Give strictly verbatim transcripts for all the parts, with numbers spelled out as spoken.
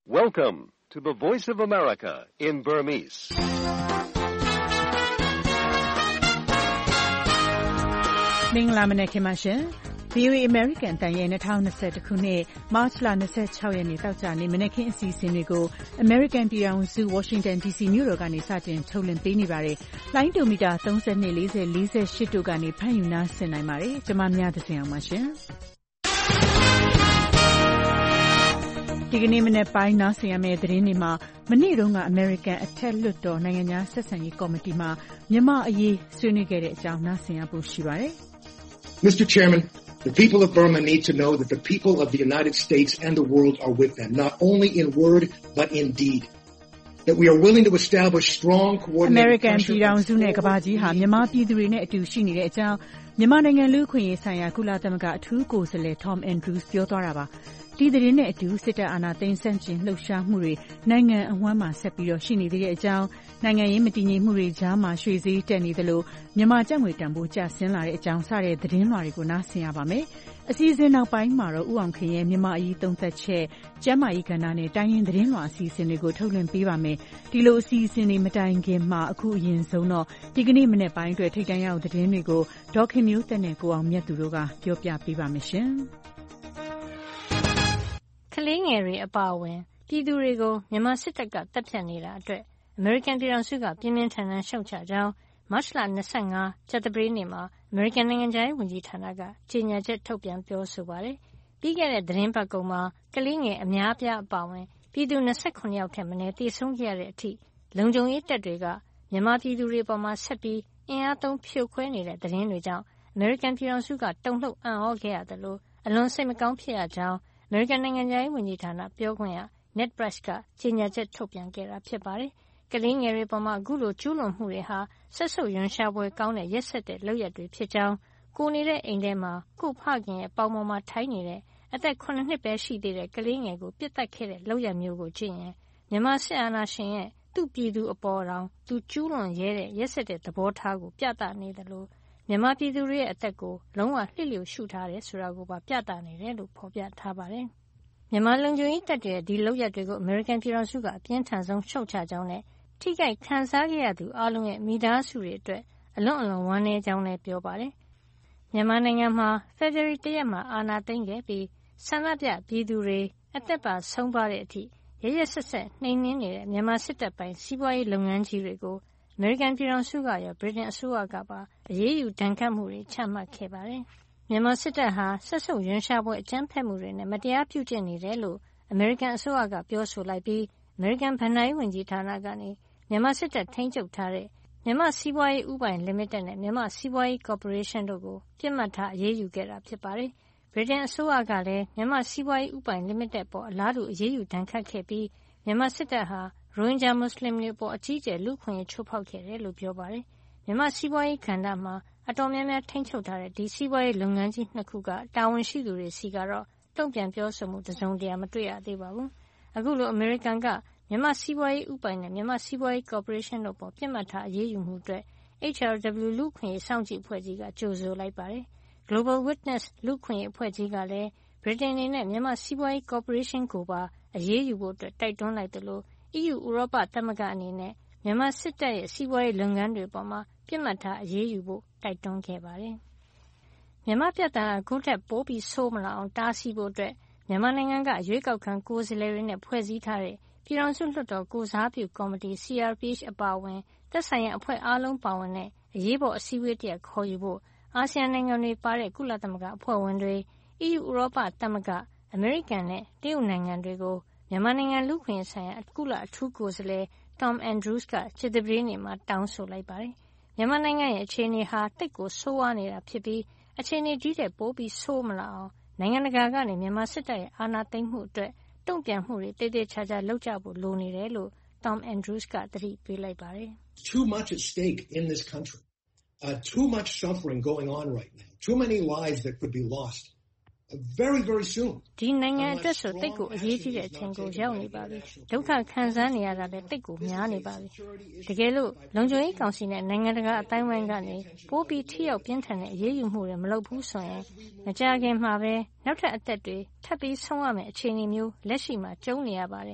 Welcome to the Voice of America in Burmese. Mingla Manekimashin, V O A American တန်ရဲ့၂၀၂၁ခုနှစ် March လ၂၆ရက်နေ့တောက်ကြနေ့မနက်ခင်းအစီအစဉ်တွေကို American ပြည်ထောင်စု Washington D C မြို့တော်ကနေစတင်ထုတ်လွှင့်ပေးနေပါတယ်။လိုင်းဒိုမီတာ၃၂ ၄၀ ၄၈တို့ကနေဖမ်းယူနားဆင်နိုင်ပါတယ်။ကျွန်မများသခင်အောင်ပါရှင်။ဒီကနေ့မနေ့ပိုင်းနားဆင်ရမယ့်သတင်းတွေမှာမနေ့တုန်းက American အထက်လွှတ်တော်နိုင်ငံများဆက်ဆံရေးကော်မတီမှာမြန်မာအရေးဆွေးနွေးခဲ့တဲ့အကြောင်းနားဆင်ရဖို့ရှိပါတယ်။ Mister Chairman, the people of Burma need to know that the people of the United States and the world are with them, not only in word but in deed. That we are willing to establish strong coordinated American ပြည်ထောင်စုနဲ့ကမ္ဘာကြီးဟာမြန်မာပြည်သူတွေနဲ့အတူရှိနေတဲ့အကြောင်းမြန်မာနိုင်ငံလူ့အခွင့်အရေးဆိုင်ရာကုလသမဂ္ဂအထူးကိုယ်စားလှယ် Tom Andrews ပြောသွားတာပါ။ဒီသတင်းနဲ့အတူစစ်တပ်အာဏာသိမ်းဆန့်ကျင်လှုပ်ရှားမှုတွေနိုင်ငံအဝှမ်းမှာဆက်ပြီးတော့ရှိနေသေးတဲ့အကြောင်းနိုင်ငံရေးမတည်ငြိမ်မှုတွေကြားမှာရွှေဈေးတက်နေသလိုမြန်မာကျပ်ငွေတန်ဖိုးကျဆင်းလာတဲ့အကြောင်းစတဲ့သတင်းလွှာတွေကိုနားဆင်ရပါမယ်။အစည်းအဝေးနောက်ပိုင်းမှာတော့ဦးအောင်ခင်ရဲ့မြန်မာအရေးသုံးသပ်ချက်ကျန်းမာရေးကဏ္ဍနဲ့တိုင်းရင်းသတင်းလွှာအစီအစဉ်တွေကိုထုတ်လွှင့်ပေးပါမယ်။ဒီလိုအစီအစဉ်တွေမတိုင်ခင်မှာအခုအရင်ဆုံးတော့ဒီကနေ့မနေ့ပိုင်းအတွက်ထိပ်တန်းရောက်သတင်းတွေကိုဒေါက်ခင်မျိုးသက်နဲ့ကိုအောင်မြတ်သူတို့ကပြောပြပေးပါမယ်ရှင်။ကလေးငယ်တွေအပါအဝင်ပြည်သူတွေကိုမြန်မာစစ်တပ်ကတပ်ဖြတ်နေတာအတွက်အမေရိကန်ပြည်ထောင်စုကပြင်းပြင်းထန်ထန်ရှုတ်ချကြောင်းမတ်လ၂၅ကြာသပတေးနေ့မှာအမေရိကန်နိုင်ငံခြားရေးဝန်ကြီးဌာနကကြေညာချက်ထုတ်ပြန်ပြောဆိုပါတယ်။ပြီးခဲ့တဲ့သတင်းပတ်ကုန်မှာကလေးငယ်အများအပြားအပါအဝင်ပြည်သူ၂၇ယောက်ထက်မနည်းသေဆုံးခဲ့ရတဲ့အထိလုံခြုံရေးတပ်တွေကမြန်မာပြည်သူတွေပေါ်မှာဆက်ပြီးအင်အားသုံးဖြိုခွဲနေတဲ့သတင်းတွေကြောင့်အမေရိကန်ပြည်ထောင်စုကတုန်လှုပ်အံ့ဩခဲ့ရသလိုအလွန်စိတ်မကောင်းဖြစ်ရကြောင်းအမေရိကန်နိုင်ငံခြားရေးဝန်ကြီးဌာနပြောခွင့်ရ Ned Price ကကြေညာချက်ထုတ်ပြန်ခဲ့တာဖြစ်ပါတယ်။ကလေးငယ်တွေပေါ်မှာအခုလိုကျူးလွန်မှုတွေဟာဆက်ဆုပ်ရွံရှာပွဲကောင်းတဲ့ရက်စက်တဲ့လုပ်ရပ်တွေဖြစ်ကြောင်းကိုနေတဲ့အိမ်ထဲမှာကိုဖခင်ရဲ့ပေါင်ပေါ်မှာထိုင်နေတဲ့အသက်၇နှစ်ပဲရှိသေးတဲ့ကလေးငယ်ကိုပြစ်တက်ခဲ့တဲ့လုပ်ရပ်မျိုးကိုကြည့်ရင်မြန်မာစစ်အာဏာရှင်ရဲ့သူ့ပြည်သူအပေါ်တောင်သူကျူးလွန်ရဲတဲ့ရက်စက်တဲ့သဘောထားကိုပြသနေတယ်လို့မြန်မာပြည်သူတွေရဲ့အသက်ကိုလုံးဝလှစ်လျူရှုထားတယ်ဆိုတာကိုပါပြသနေတယ်လို့ဖော်ပြထားပါတယ်။မြန်မာလုံခြုံရေးတပ်တွေရဲ့ဒီလုပ်ရပ်တွေကိုအမေရိကန်ပြည်ထောင်စုကအပြင်းထန်ဆုံးရှုတ်ချကြောင်းနဲ့ထိခိုက်ခံစားခဲ့ရသူအားလုံးရဲ့မိသားစုတွေအတွက်အလွန်အလွန်ဝမ်းနည်းကြောင်းလည်းပြောပါတယ်။မြန်မာနိုင်ငံမှာဖေဖေါ်ဝါရီလ၁ရက်မှာအာဏာသိမ်းခဲ့ပြီးဆန္ဒပြပြည်သူတွေအသက်ပါဆုံးပါတဲ့အထိရရဆက်ဆက်နှိမ်နင်းနေတဲ့မြန်မာစစ်တပ်ပိုင်းစီးပွားရေးလုပ်ငန်းကြီးတွေကိုအမေရိကန်ပြည်ထောင်စုကရောဗြိတိန်အစိုးရကပါအရေးယူဒဏ်ခတ်မှုတွေချမှတ်ခဲ့ပါတယ်။မြန်မာစစ်တပ်ဟာဆက်ဆုပ်ရွံရှာပွဲအကြမ်းဖက်မှုတွေနဲ့မတရားပြုကျင့်နေတယ်လို့အမေရိကန်အစိုးရကပြောဆိုလိုက်ပြီးအမေရိကန်ဗဏ္ဍာရေးဝန်ကြီးဌာနကနေမြန်မာစစ်တပ်ထိန်းချုပ်ထားတဲ့မြန်မာစီးပွားရေးဥပိုင်လီမိတက်နဲ့မြန်မာစီးပွားရေးကော်ပိုရေးရှင်းတို့ကိုပြစ်မှတ်ထားအရေးယူခဲ့တာဖြစ်ပါတယ်။ဗြိတိန်အစိုးရကလည်းမြန်မာစီးပွားရေးဥပိုင်လီမိတက်ပေါ်အလားတူအရေးယူဒဏ်ခတ်ခဲ့ပြီးမြန်မာစစ်တပ်ဟာရိုဟင်ဂျာမွတ်စလင်တွေပေါ်အကြီးကျယ်လူ့အခွင့်အရေးချိုးဖောက်ခဲ့တယ်လို့ပြောပါတယ်။မြန်မာစီးပွားရေးကဏ္ဍမှာအတော်များများထိန်းချုပ်ထားတဲ့ဒီစီးပွားရေးလုပ်ငန်းကြီးနှစ်ခုကတာဝန်ရှိသူတွေစီကတော့တုံ့ပြန်ပြောဆိုမှုတစုံတရာမတွေ့ရသေးပါဘူး။အခုလိုအမေရိကန်ကမြန်မာစီးပွားရေးဥပိုင်နဲ့မြန်မာစီးပွားရေးကော်ပိုရေးရှင်းတို့ပေါ်ပြစ်မှတ်ထားအရေးယူမှုအတွက် H R W လူ့အခွင့်အရေးစောင့်ကြည့်အဖွဲ့ကြီးကကြိုဆိုလိုက်ပါတယ်။ Global Witness လူ့အခွင့်အရေးအဖွဲ့ကြီးကလည်းဗြိတိန်အနေနဲ့မြန်မာစီးပွားရေးကော်ပိုရေးရှင်းကိုပါအရေးယူဖို့အတွက်တိုက်တွန်းလိုက်သလိုအီးယူဥရောပသမဂ္ဂအနေနဲ့မြန်မာစစ်တပ်ရဲ့စီးပွားရေးလုပ်ငန်းတွေပေါ်မှာပြစ်မှတ်ထားအရေးယူဖို့တိုက်တွန်းခဲ့ပါတယ်။မြန်မာပြဿနာအခုထက်ပိုပြီးဆိုးမလာအောင်တားဆီးဖို့အတွက်မြန်မာနိုင်ငံကရွေးကောက်ခံကိုယ်စားလှယ်တွေနဲ့ဖွဲ့စည်းထားတဲ့ပြည်ထောင်စုလွှတ်တော်ကိုယ်စားပြုကော်မတီ C R P H အပါအဝင်သက်ဆိုင်ရာအဖွဲ့အားလုံးပါဝင်တဲ့အရေးပေါ်အစည်းအဝေးတရပ်ခေါ်ယူဖို့အာဆီယံနိုင်ငံတွေပါတဲ့ကုလသမဂ္ဂအဖွဲ့ဝင်တွေအီးယူဥရောပသမဂ္ဂအမေရိကန်နဲ့တရုတ်နိုင်ငံတွေကိုမြန်မာနိုင်ငံလူ့အခွင့်အရေးဆိုင်ရာကုလအထူးကိုယ်စားလှယ် Tom Andrews ကကြာသပတေးနေ့မှာတောင်းဆိုလိုက်ပါတယ်။မြန်မာနိုင်ငံရဲ့အခြေအနေဟာသိပ်ကိုဆိုးဝါးနေတာဖြစ်ပြီးအခြေအနေကြီးတဲ့ပိုပြီးဆိုးမလာအောင်နိုင်ငံတကာကနေမြန်မာစစ်တပ်ရဲ့အာဏာသိမ်းမှုအတွက်တုံ့ပြန်မှုတွေတည်တည်ချာချာလုပ်ကြဖို့လိုနေတယ်လို့ Tom Andrews ကသတိပေးလိုက်ပါတယ်။ Too much at stake in this country. Uh, too much suffering going on right now. Too many lives that could be lost. Very, very soon. ဒီနိုင်ငံအတွက်ဆိုတိတ်ကိုအရေးကြီးတဲ့အချိန်ကိုရောက်နေပါပြီ။ဒုက္ခခံစားနေရတာလည်းတိတ်ကိုများနေပါပြီ။တကယ်လို့လုံခြုံရေးကောင်စီနဲ့နိုင်ငံတကာအတိုင်းအဝိုင်းကနေပိုပြီးထိရောက်ပြင်းထန်တဲ့အရေးယူမှုတွေမလုပ်ဘူးဆိုရင်မကြာခင်မှာပဲနောက်ထပ်အသက်တွေထပ်ပြီးဆုံးရမယ့်အခြေအနေမျိုးလက်ရှိမှာကြုံနေရပါတယ်။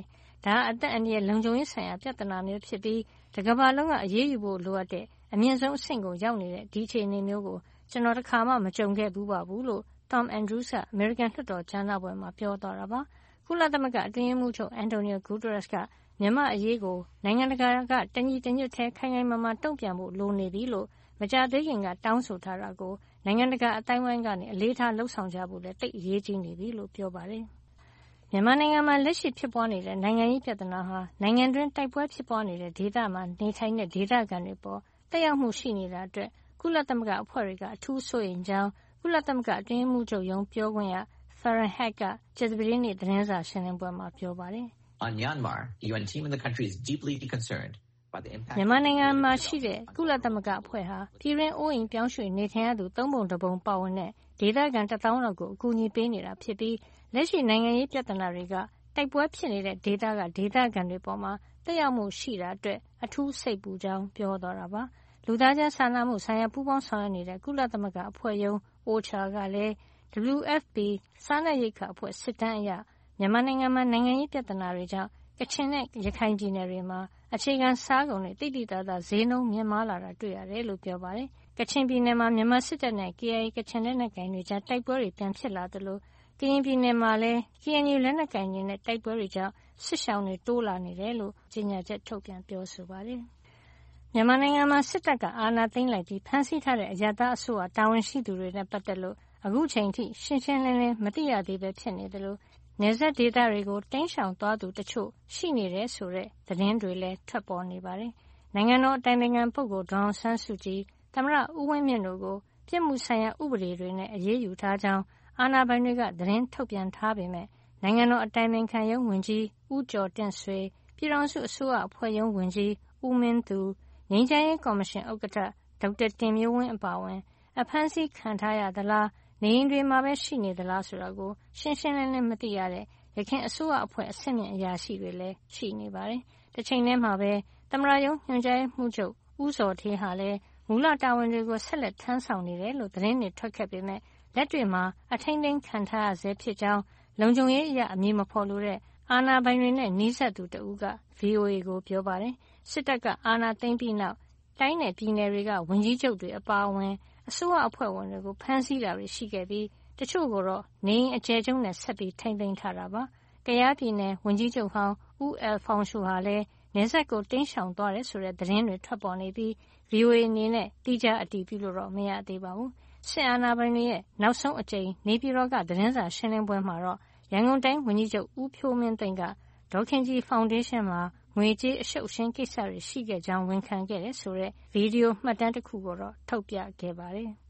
ဒါအသက်အန္တရာယ်လုံခြုံရေးဆိုင်ရာပြဿနာမျိုးဖြစ်ပြီးတကမ္ဘာလုံးကအရေးယူဖို့လိုအပ်တဲ့အမြင့်ဆုံးအဆင့်ကိုရောက်နေတဲ့ဒီအခြေအနေမျိုးကိုကျွန်တော်တစ်ခါမှမကြုံခဲ့ဘူးပါဘူးလို့ Tom Andrews ကအမေရိကန်လွှတ်တော်ကြားနာပွဲမှာပြောသွားတာပါကုလသမဂ္ဂအတွင်းရေးမှူးချုပ် Antonio Guterres ကမြန်မာအရေးကိုနိုင်ငံတကာကတညီတညွတ်ထဲခိုင်ခိုင်မာမာတုံ့ပြန်ဖို့လိုနေပြီလို့မကြသေးခင်ကတောင်းဆိုထားတာကိုနိုင်ငံတကာအတိုင်းဝိုင်းကနေအလေးထားလှုပ်ဆောင်ကြဖို့လည်းတိတ်အရေးကြီးနေပြီလို့ပြောပါတယ်မြန်မာနိုင်ငံမှာလက်ရှိဖြစ်ပွားနေတဲ့နိုင်ငံရေးပြဿနာဟာနိုင်ငံတွင်းတိုက်ပွဲဖြစ်ပွားနေတဲ့ဒေသမှာနေထိုင်တဲ့ဒေသခံတွေပေါ်တက်ရောက်မှုရှိနေတာအတွက်ကုလသမဂ္ဂအဖွဲ့တွေကအထူးစိုးရိမ်ကြောင်းကုလသမဂ္ဂအတွင်းရေးမှူးချုပ်ရုံးပြောခွင့်ရ Farhan Haq ကကြာသပတေးနေ့သတင်းစာရှင်းလင်းပွဲမှာပြောပါတယ် On Myanmar, the U N team in the country is deeply concerned by the impact. မြန်မာနိုင်ငံမှာရှိတဲ့ကုလသမဂ္ဂအဖွဲ့ဟာပြည်တွင်းအိုးအိမ်ပြောင်းရွှေ့နေထိုင်ရသူသုံးပုံတစ်ပုံပါဝင်တဲ့ဒေသခံတစ်သောင်းလောက်ကိုအကူအညီပေးနေတာဖြစ်ပြီးလက်ရှိနိုင်ငံရေးပြဿနာတွေကတိုက်ပွဲဖြစ်နေတဲ့ဒေသကဒေသခံတွေပေါ်မှာတက်ရောက်မှုရှိတာအတွက်အထူးစိတ်ပူကြောင်းပြောသွားတာပါလူသားချင်းစာနာမှုဆိုင်ရာပူးပေါင်းဆောင်ရွက်နေတဲ့ကုလသမဂ္ဂအဖွဲ့ယုံ O C H A ကလည်း W F P စားနပ်ရိက္ခာအဖွဲ့စစ်တမ်းအရမြန်မာနိုင်ငံမှာနိုင်ငံရေးပြဿနာတွေကြောင့်ကချင်နဲ့ရခိုင်ပြည်နယ်တွေမှာအခြေခံစားကုန်တွေတိတိတသားဈေးနှုန်းမြင့်မားလာတာတွေ့ရတယ်လို့ပြောပါတယ်။ကချင်ပြည်နယ်မှာမြန်မာစစ်တပ်နဲ့ K I A ကချင်လက်နက်ကိုင်တွေကြားတိုက်ပွဲတွေပြန်ဖြစ်လာသလိုကရင်ပြည်နယ်မှာလည်း K N U လက်နက်ကိုင်တွေနဲ့တိုက်ပွဲတွေကြောင့်စစ်ရှောင်တွေတိုးလာနေတယ်လို့ကြေညာချက်ထုတ်ပြန်ပြောဆိုပါတယ်။မြန်မာနိုင်ငံမှာစစ်တပ်ကအာဏာသိမ်းလိုက်ပြီးဖမ်းဆီးထားတဲ့အရပ်သားအစိုးရတာဝန်ရှိသူတွေနဲ့ပတ်သက်လို့အခုချိန်ထိရှင်းရှင်းလင်းလင်းမသိရသေးပဲဖြစ်နေတယ်လို့နယ်စပ်ဒေသတွေကိုတင်းရှောင်သွားသူတချို့ရှိနေတယ်ဆိုတဲ့သတင်းတွေလည်းထွက်ပေါ်နေပါတယ်။နိုင်ငံတော်အတိုင်ပင်ခံပုဂ္ဂိုလ်ဒေါ်အောင်ဆန်းစုကြည်သမ္မတဦးဝင်းမြင့်တို့ကိုပြစ်မှုဆိုင်ရာဥပဒေတွေနဲ့အရေးယူထားကြောင်းအာဏာပိုင်တွေကသတင်းထုတ်ပြန်ထားပေမဲ့နိုင်ငံတော်အတိုင်ပင်ခံရုံးဝန်ကြီးဦးကျော်တင့်ဆွေပြည်ထောင်စုအစိုးရအဖွဲ့ရုံးဝန်ကြီးဦးမင်းသူငြိမ်းချမ်းရေးကော်မရှင်ဥက္ကဋ္ဌဒေါက်တာတင်မျိုးဝင်းအပါအဝင်အဖမ်းဆီးခံထားရသလားနေရင်တွေမှာပဲရှိနေသလားဆိုတာကိုရှင်းရှင်းလင်းလင်းမသိရတဲ့ရခိုင်အစိုးရအဖွဲ့အဆင့်မြင့်အရာရှိတွေလည်းရှိနေပါတယ်။တစ်ချိန်တည်းမှာပဲသမ္မတရုံးညွှန်ကြားရေးမှူးချုပ်ဦးဇော်ဌေးဟာလည်းမူလတာဝန်တွေကိုဆက်လက်ထမ်းဆောင်နေတယ်လို့သတင်းတွေထွက်ခဲ့ပေမဲ့လက်တွေ့မှာအထိန်းသိမ်းခံထားရဆဲဖြစ်ကြောင်းလုံခြုံရေးအရအမည်မဖော်လိုတဲ့အာဏာပိုင်တွေနဲ့နှီးစပ်သူတဦးက V O A ကိုပြောပါတယ်။စစ်တပ်ကအာဏာသိမ်းပြီးနောက်တိုင်းနယ်ပြည်နယ်တွေကဝန်ကြီးချုပ်တွေအပါအဝင်အစိုးရအဖွဲ့ဝင်တွေကိုဖမ်းဆီးတာတွေရှိခဲ့ပြီးတချို့ကိုတော့နေအိမ်အကျယ်ချုပ်နဲ့ဆက်ပြီးထိန်းသိမ်းထားတာပါ။ကယားပြည်နယ်ဝန်ကြီးချုပ်ဟောင်းဦးအယ်ဖောင်ရှူဟာလည်းနယ်စပ်ကိုတင်းရှောင်သွားတယ်ဆိုတဲ့သတင်းတွေထွက်ပေါ်နေပြီး V O A အနေနဲ့တိကျအတည်ပြုလို့တော့မရသေးပါဘူး။စစ်အာဏာပိုင်တွေရဲ့နောက်ဆုံးအကြိမ်နေပြည်တော်ကသတင်းစာရှင်းလင်းပွဲမှာတော့ရန်ကုန်တိုင်းဝန်ကြီးချုပ်ဦးဖြိုးမင်းသိန်းကဒေါ်ခင်ကြည်ဖောင်ဒေးရှင်းမှာငွေကြေးအရှုပ်အရှင်းကိစ္စတွေရှိခဲ့ကြောင်းဝန်ခံခဲ့တယ်ဆိုတဲ့ဗီဒီယိုမှတ်တမ်းတစ်ခုကိုတော့ထုတ်ပြခဲ့ပါတယ်။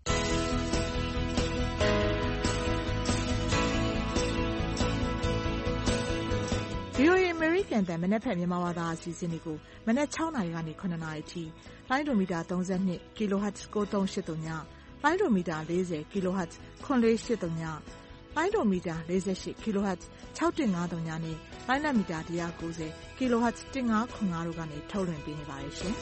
V O A အမေရိကန်တန်မနက်ဖြန်မြန်မာဘာသာအစီအစဉ်တွေကိုမနက်၆နာရီကနေ၇နာရီအထိလိုင်းဒိုမီတာ၃၂ kHz ၉၃၈၀ညလိုင်းဒိုမီတာ၄၀ kHz ၇၄၈၀ညလိုင်းဒိုမီတာ၄၈ kHz ၆၁၅၀ညနဲ့လိုင်းနက်မီတာ၁၉၀ kHz ၁၅၇၅တို့ကနေထုတ်လွှင့်ပေးနေပါတယ်ရှင်။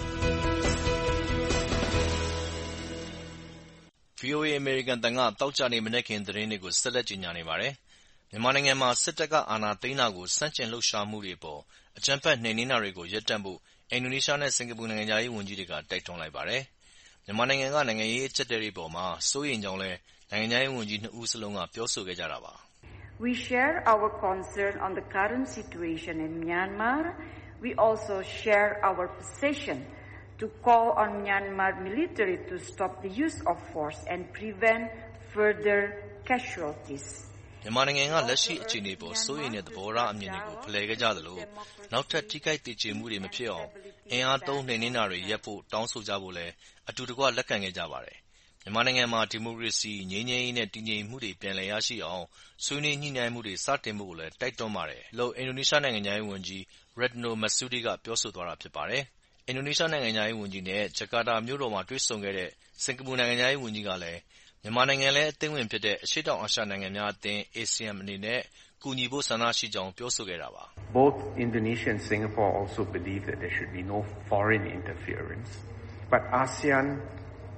V O A အမေရိကန်တန်ကတောက်ကြနေမနက်ခင်းသတင်းတွေကိုဆက်လက်ကြေညာနေပါတယ်။မြန်မာနိုင်ငံမှာစစ်တပ်ကအာဏာသိမ်းတာကိုစန့်ကျင်လှုပ်ရှားမှုတွေပေါ်အကြမ်းဖက်နှိမ်နင်းတာတွေကိုရပ်တန့်ဖို့အင်ဒိုနီးရှားနဲ့စင်ကာပူနိုင်ငံခြားရေးဝန်ကြီးတွေကတိုက်တွန်းလိုက်ပါတယ်။မြန်မာနိုင်ငံကနိုင်ငံရေးအကျပ်အတည်းတွေပေါ်မှာစိုးရိမ်ကြောင်းလည်းနိုင်ငံခြားရေးဝန်ကြီးနှစ်ဦးစလုံးကပြောဆိုခဲ့ကြတာပါ။ We share our concern on the current situation in Myanmar. We also share our position to call on Myanmar military to stop the use of force and prevent further casualties. မြန်မာနိုင်ငံကလက်ရှိအခြေအနေပေါ်စိုးရိမ်တဲ့သဘောထားအမြင်တွေကိုဖလှယ်ခဲ့ကြသလိုနောက်ထပ်ထိခိုက်သေကျေမှုတွေမဖြစ်အောင်အင်အားသုံးနှိမ်နင်းတာတွေရပ်ဖို့တောင်းဆိုကြဖို့လည်းအတူတကွလက်ခံခဲ့ကြပါတယ်။မြန်မာနိုင်ငံမှာဒီမိုကရေစီငြိမ်းချမ်းရေးနဲ့တည်ငြိမ်မှုတွေပြန်လည်ရရှိအောင်ဆွေးနွေးညှိနှိုင်းမှုတွေစတင်ဖို့လည်းတိုက်တွန်းပါတယ်လို့အင်ဒိုနီးရှားနိုင်ငံခြားရေးဝန်ကြီး Retno Marsudi ကပြောဆိုသွားတာဖြစ်ပါတယ်။အင်ဒိုနီးရှားနိုင်ငံခြားရေးဝန်ကြီးနဲ့ဂျကာတာမြို့တော်မှာတွေ့ဆုံခဲ့တဲ့စင်ကာပူနိုင်ငံခြားရေးဝန်ကြီးကလည်းမြန်မာနိုင်ငံလည်းအသင်းဝင်ဖြစ်တဲ့အရှေ့တောင်အာရှနိုင်ငံများအသင်း A S E A N အနေနဲ့ကူညီဖို့ဆန္ဒရှိကြောင်းပြောဆိုခဲ့တာပါ။ Both Indonesia and Singapore also believe that there should be no foreign interference, but ASEAN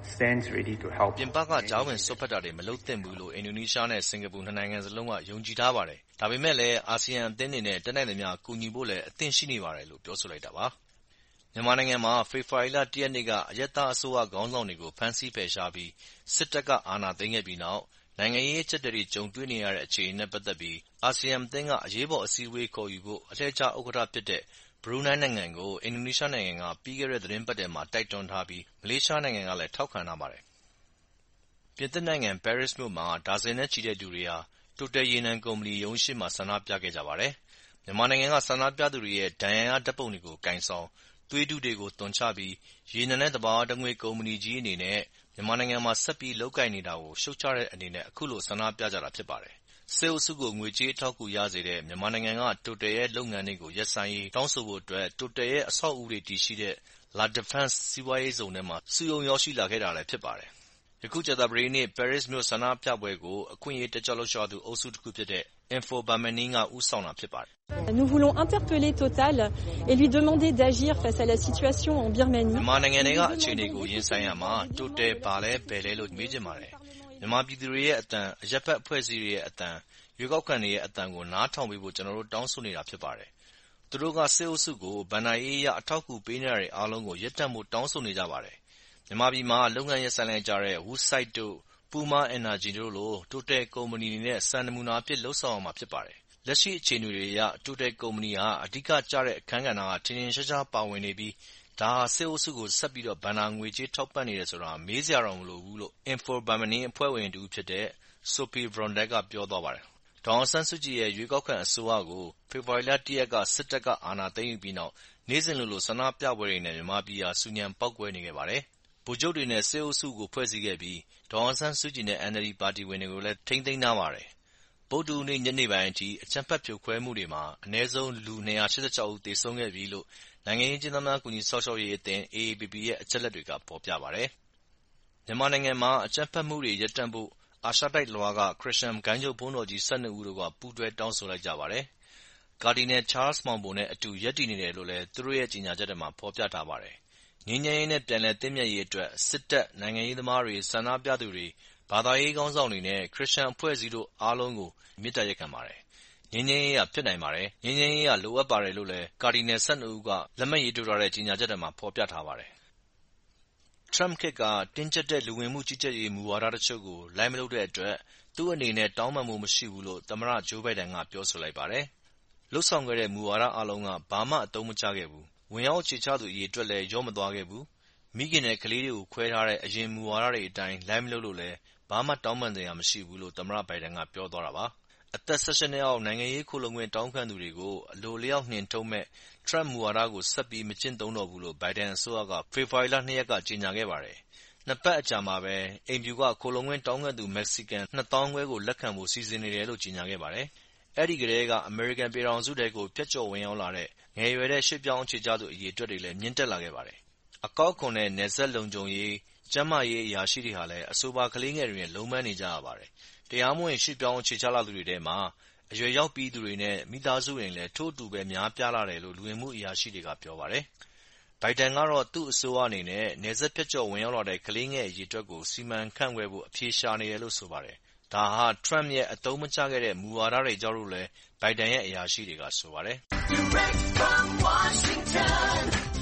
stands ready to help. ပြင်ပကကြားဝင်စွက်ဖက်တာတွေမလုပ်သင့်ဘူးလို့အင်ဒိုနီးရှားနဲ့စင်ကာပူနှစ်နိုင်ငံစလုံးကယုံကြည်ထားပါတယ်။ဒါပေမဲ့လည်းအာဆီယံအသင်းတွေနဲ့တက်နိုင်သမျှကူညီဖို့လည်းအသင့်ရှိနေပါတယ်လို့ပြောဆိုလိုက်တာပါ။မြန်မာနိုင်ငံမှာဖေဖော်ဝါရီလတစ်ရက်နေ့ကအရပ်သားအစိုးရခေါင်းဆောင်တွေကိုဖမ်းဆီးဖယ်ရှားပြီးစစ်တပ်ကအာဏာသိမ်းခဲ့ပြီးနောက်နိုင်ငံရေးအကျပ်အတည်းတွေကြုံတွေ့နေရတဲ့အခြေအနေနဲ့ပတ်သက်ပြီးအာဆီယံအသင်းကအရေးပေါ်အစည်းအဝေးခေါ်ယူဖို့အလှည့်ကျဥက္ကဋ္ဌဖြစ်တဲ့ဘရူနိုင်းနိုင်ငံကိုအင်ဒိုနီးရှားနိုင်ငံကပြီးခဲ့တဲ့သီတင်းပတ်ထဲမှာတိုက်တွန်းထားပြီးမလေးရှားနိုင်ငံကလည်းထောက်ခံထားပါတယ်။ပြင်သစ်နိုင်ငံပဲရစ်မြို့မှာဒါဇင်နဲ့ချီတဲ့သူတွေဟာတိုတယ်ရေနံကုမ္ပဏီရုံးရှေ့မှာဆန္ဒပြခဲ့ကြပါတယ်။မြန်မာနိုင်ငံကဆန္ဒပြသူတွေရဲ့ဒဏ်ရာရဓာတ်ပုံတွေကိုကိုင်ဆောင်၊သွေးတုတွေကိုသွန်ချပြီးရေနံနဲ့သဘာဝဓာတ်ငွေ့ကုမ္ပဏီကြီးအနေနဲ့မြန်မာနိုင်ငံမှာဆက်ပြီးလုပ်ကိုင်နေတာကိုရှုတ်ချတဲ့အနေနဲ့အခုလိုဆန္ဒပြကြတာဖြစ်ပါတယ်။စစ်အုပ်စုကိုငွေကြေးအထောက်အကူရစေတဲ့မြန်မာနိုင်ငံကတိုတယ်ရဲ့လုပ်ငန်းတွေကိုရပ်ဆိုင်းရေးတောင်းဆိုဖို့အတွက်တိုတယ်ရဲ့အဆောက်အဦတွေတည်ရှိတဲ့ La Défense စီးပွားရေးဇုန်ထဲမှာစုရုံးရောက်ရှိလာခဲ့တာလည်းဖြစ်ပါတယ်။ယခုကြာသပတေးနေ့ပဲရစ်မြို့ဆန္ဒပြပွဲကိုအခွင့်အရေးတက်ကြွလှုပ်ရှားသူအုပ်စုတခုဖြစ်တဲ့ Info Birmanie ကဦးဆောင်တာဖြစ်ပါတယ်။ Nous voulons interpeller Total et lui demander d'agir face à la situation en Birmanie. မြန်မာနိုင်ငံထဲကအခြေအနေကိုရင်ဆိုင်ရမှာတိုတယ်ဘာလဲဘယ်လဲလို့မေးချင်ပါတယ်။မြန်မာပြည်သူတွေရဲ့အသံအရပ်ဘက်အဖွဲ့အစည်းတွေရဲ့အသံရွေးကောက်ခံတွေရဲ့အသံကိုနားထောင်ပေးဖို့ကျွန်တော်တို့တောင်းဆိုနေတာဖြစ်ပါတယ်။သူတို့ကစစ်အုပ်စုကိုဘဏ္ဍာရေးအရအထောက်အကူပေးနေတာတွေအားလုံးကိုရပ်တန့်ဖို့တောင်းဆိုနေကြပါတယ်။မြန်မာပြည်မှာလုပ်ငန်းရပ်ဆိုင်းလိုက်ကြတဲ့ Woodside တို့ Puma Energy တို့လိုတိုတယ်ကုမ္ပဏီတွေနဲ့စံနမူနာအဖြစ်လုပ်ဆောင်ရမှာဖြစ်ပါတယ်။လက်ရှိအခြေအနေတွေအရတိုတယ်ကုမ္ပဏီဟာအဓိကကျတဲ့အခန်းကဏ္ဍကထင်ထင်ရှားရှားပါဝင်နေပြီးဒါဟာစစ်အုပ်စုကိုဆက်ပြီးဘဏ္ဍာငွေကြေးထောက်ပံ့နေတယ်ဆိုတာမေးစရာတောင်မလိုဘူးလို့ Info Birmanie အဖွဲ့ဝင်တဦးဖြစ်တဲ့ Sophie Vrondek ကပြောသွားပါတယ်။ဒေါ်အောင်ဆန်းစုကြည်ရဲ့ရွေးကောက်ခံအစိုးရကိုဖေဖော်ဝါရီလတစ်ရက်ကစစ်တပ်ကအာဏာသိမ်းယူပြီးနောက်နေ့စဉ်လိုလိုဆန္ဒပြပွဲတွေနဲ့မြန်မာပြည်ဟာဆူညံပေါက်ကွဲနေခဲ့ပါတယ်။ဗိုလ်ချုပ်တွေနဲ့စစ်အုပ်စုကိုဖွဲ့စည်းခဲ့ပြီးဒေါ်အောင်ဆန်းစုကြည်နဲ့ အန်အယ်လ်ဒီပါတီဝင်တွေကိုလည်းထိန်းသိမ်းထားပါတယ်။ဗုဒ္ဓဟူးနေ့ညနေပိုင်းအထိအကြမ်းဖက်ဖြိုခွဲမှုတွေမှာအနည်းဆုံးလူ၂၈၆ဦးသေဆုံးခဲ့ပြီလို့နိုင်ငံရေးအကျဉ်းသားများကူညီစောင့်ရှောက်ရေးအသင်း အေအေပီပီ ရဲ့အချက်အလက်တွေကဖော်ပြပါတယ်။မြန်မာနိုင်ငံမှာအကြမ်းဖက်မှုတွေရပ်တန့်ဖို့အာရှတိုက်တလွှားကခရစ်ယာန်ဂိုဏ်းချုပ်ဘုန်းတော်ကြီး၁၂ဦးတို့ကပူးတွဲတောင်းဆိုလိုက်ကြပါတယ်။ကာဒီနယ်ချားလ်စ်မောင်ဘိုနဲ့အတူရပ်တည်နေတယ်လို့လည်းသူတို့ရဲ့ကြေညာချက်ထဲမှာဖော်ပြထားပါတယ်။ငြိမ်းချမ်းရေးနဲ့ပြန်လည်သင့်မြတ်ရေးအတွက်စစ်တပ်၊နိုင်ငံရေးသမားတွေ၊ဆန္ဒပြသူတွေ၊ဘာသာရေးခေါင်းဆောင်တွေနဲ့ခရစ်ယာန်အဖွဲ့အစည်းတို့အားလုံးကိုမေတ္တာရပ်ခံပါတယ်။ငြိမ်းချမ်းရေးဟာဖြစ်နိုင်ပါတယ်။ငြိမ်းချမ်းရေးဟာလိုအပ်ပါတယ်လို့လည်းကာဒီနယ်၁၂ဦးကလက်မှတ်ရေးထိုးထားတဲ့ကြေညာချက်ထဲမှာဖော်ပြထားပါတယ်။ Trump ခေတ်ကတင်းကျပ်တဲ့လူဝင်မှုကြီးကြပ်ရေးမူဝါဒတချို့ကိုလိုက်မလုပ်တဲ့အတွက်သူ့အနေနဲ့တောင်းပန်ဖို့မရှိဘူးလို့သမ္မတဂျိုးဘိုင်ဒန်ကပြောဆိုလိုက်ပါတယ်။လုပ်ဆောင်ခဲ့တဲ့မူဝါဒအားလုံးကဘာမှအသုံးမကျခဲ့ဘူး။ဝင်ရောက်အခြေချသူအရေအတွက်လည်းလျော့မသွားခဲ့ဘူး။မိခင်နဲ့ကလေးတွေကိုခွဲထားတဲ့အရင်မူဝါဒတွေအတိုင်းလိုက်မလုပ်လို့လည်းဘာမှတောင်းပန်စရာမရှိဘူးလို့သမ္မတဘိုင်ဒန်ကပြောသွားတာပါ။အသက်၁၈နှစ်အောက်နိုင်ငံရေးခိုလှုံခွင့်တောင်းခံသူတွေကိုအလိုအလျောက်နှင်ထုတ်မယ့် Trump မူဝါဒကိုဆက်ပြီးမကျင့်သုံးတော့ဘူးလို့ဘိုင်ဒန်အစိုးရကဖေဖော်ဝါရီလ၂ရက်ကကြေညာခဲ့ပါတယ်။နှစ်ပတ်အကြာမှာပဲအိမ်ဖြူကခိုလှုံခွင့်တောင်းခံသူမက္ကဆီကန်နှစ်သောင်းခွဲကိုလက်ခံဖို့စီစဉ်နေတယ်လို့ကြေညာခဲ့ပါတယ်။အဲဒီကတည်းကအမေရိကန်ပြည်ထောင်စုထဲကိုဖြတ်ကျော်ဝင်ရောက်လာတဲ့ငယ်ရွယ်တဲ့ရွှေ့ပြောင်းအခြေချသူအရေအတွက်တွေလည်းမြင့်တက်လာခဲ့ပါတယ်။အကောက်အခွန်နဲ့နယ်စပ်လုံခြုံရေး၊ကျန်းမာရေးအရာရှိတွေဟာလည်းအဆိုပါကလေးငယ်တွေနဲ့လုံးပမ်းနေကြရပါတယ်။တရားမဝင်ရွှေ့ပြောင်းအခြေချလာသူတွေထဲမှာအရွယ်ရောက်ပြီးသူတွေနဲ့မိသားစုဝင်လည်းထို့အတူပဲများပြားလာတယ်လို့လူဝင်မှုအရာရှိတွေကပြောပါတယ်။ဘိုင်ဒန်ကတော့သူ့အစိုးရအနေနဲ့နယ်စပ်ဖြတ်ကျော်ဝင်ရောက်လာတဲ့ကလေးငယ်အရေအတွက်ကိုစီမံခန့်ခွဲဖို့အဖြေရှာနေတယ်လို့ဆိုပါတယ်။ဒါဟာ Trump ရဲ့အသုံးမကျခဲ့တဲ့မူဝါဒတွေကြောင့်လို့လည်းဘိုင်ဒန်ရဲ့အရာရှိတွေကဆိုပါတယ်။ Direct from Washington,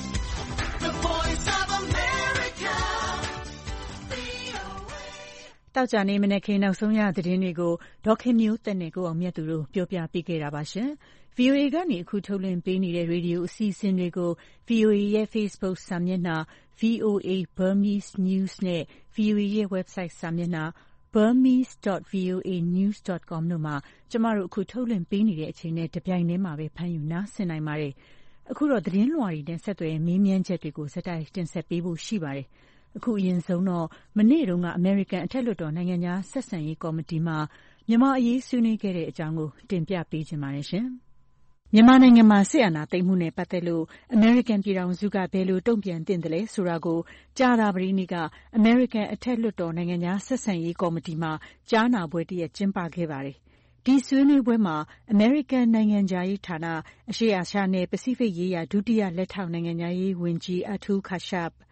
the voice of America, သောကြာနေ့မနက်ခင်းနောက်ဆုံးရသတင်းတွေကိုဒေါ်ခင်မျိုးသက်နဲ့ကိုအောင်မြတ်သူတို့ပြောပြပေးခဲ့တာပါရှင်။ဗွီအိုအေကနေအခုထုတ်လွှင့်ပေးနေတဲ့ရေဒီယိုအစီအစဉ်တွေကို ဗွီအိုအေရဲ့ Facebook စာမျက်နှာ ဗွီအိုအေ Burmese News နဲ့ ဗွီအိုအေရဲ့ website စာမျက်နှာ burmese dot v o a news dot com တို့မှာကျမတို့အခုထုတ်လွှင့်ပေးနေတဲ့အချိန်နဲ့တပြိုင်တည်းမှာပဲဖမ်းယူနားဆင်နိုင်ပါတယ်။အခုတော့သတင်းလွှာတွေနဲ့ဆက်သွယ်မေးမြန်းချက်တွေကိုဇာတ်တိုက်တင်ဆက်ပေးဖို့ရှိပါတယ်။အခုအရင်ဆုံးတော့မနေ့တုန်းကအမေရိကန်အထက်လွှတ်တော်နိုင်ငံသားဆက်ဆံရေးကော်မတီမှာမြန်မာအရေးဆွေးနွေးခဲ့တဲ့အကြောင်းကိုတင်ပြပေးချင်ပါတယ်ရှင်။မြန်မာနိုင်ငံမှာစစ်အာဏာသိမ်းမှုနဲ့ပတ်သက်လို့အမေရိကန်ပြည်ထောင်စုကဘယ်လိုတုံ့ပြန်သင့်တယ်လဲဆိုတာကိုကြာသပတေးနေ့ကအမေရိကန်အထက်လွှတ်တော်နိုင်ငံသားဆက်ဆံရေးကော်မတီမှာကြားနာပွဲတစ်ရက်ကျင်းပခဲ့ပါတယ်။ဒီဆွေးနွေးပွဲမှာအမေရိကန်နိုင်ငံခြားရေးဌာနအရှေ့အာရှနဲ့ပစိဖိတ်ရေးရာဒုတိယလက်ထောက်နိုင်ငံခြားရေးဝန်ကြီး Atul Kashab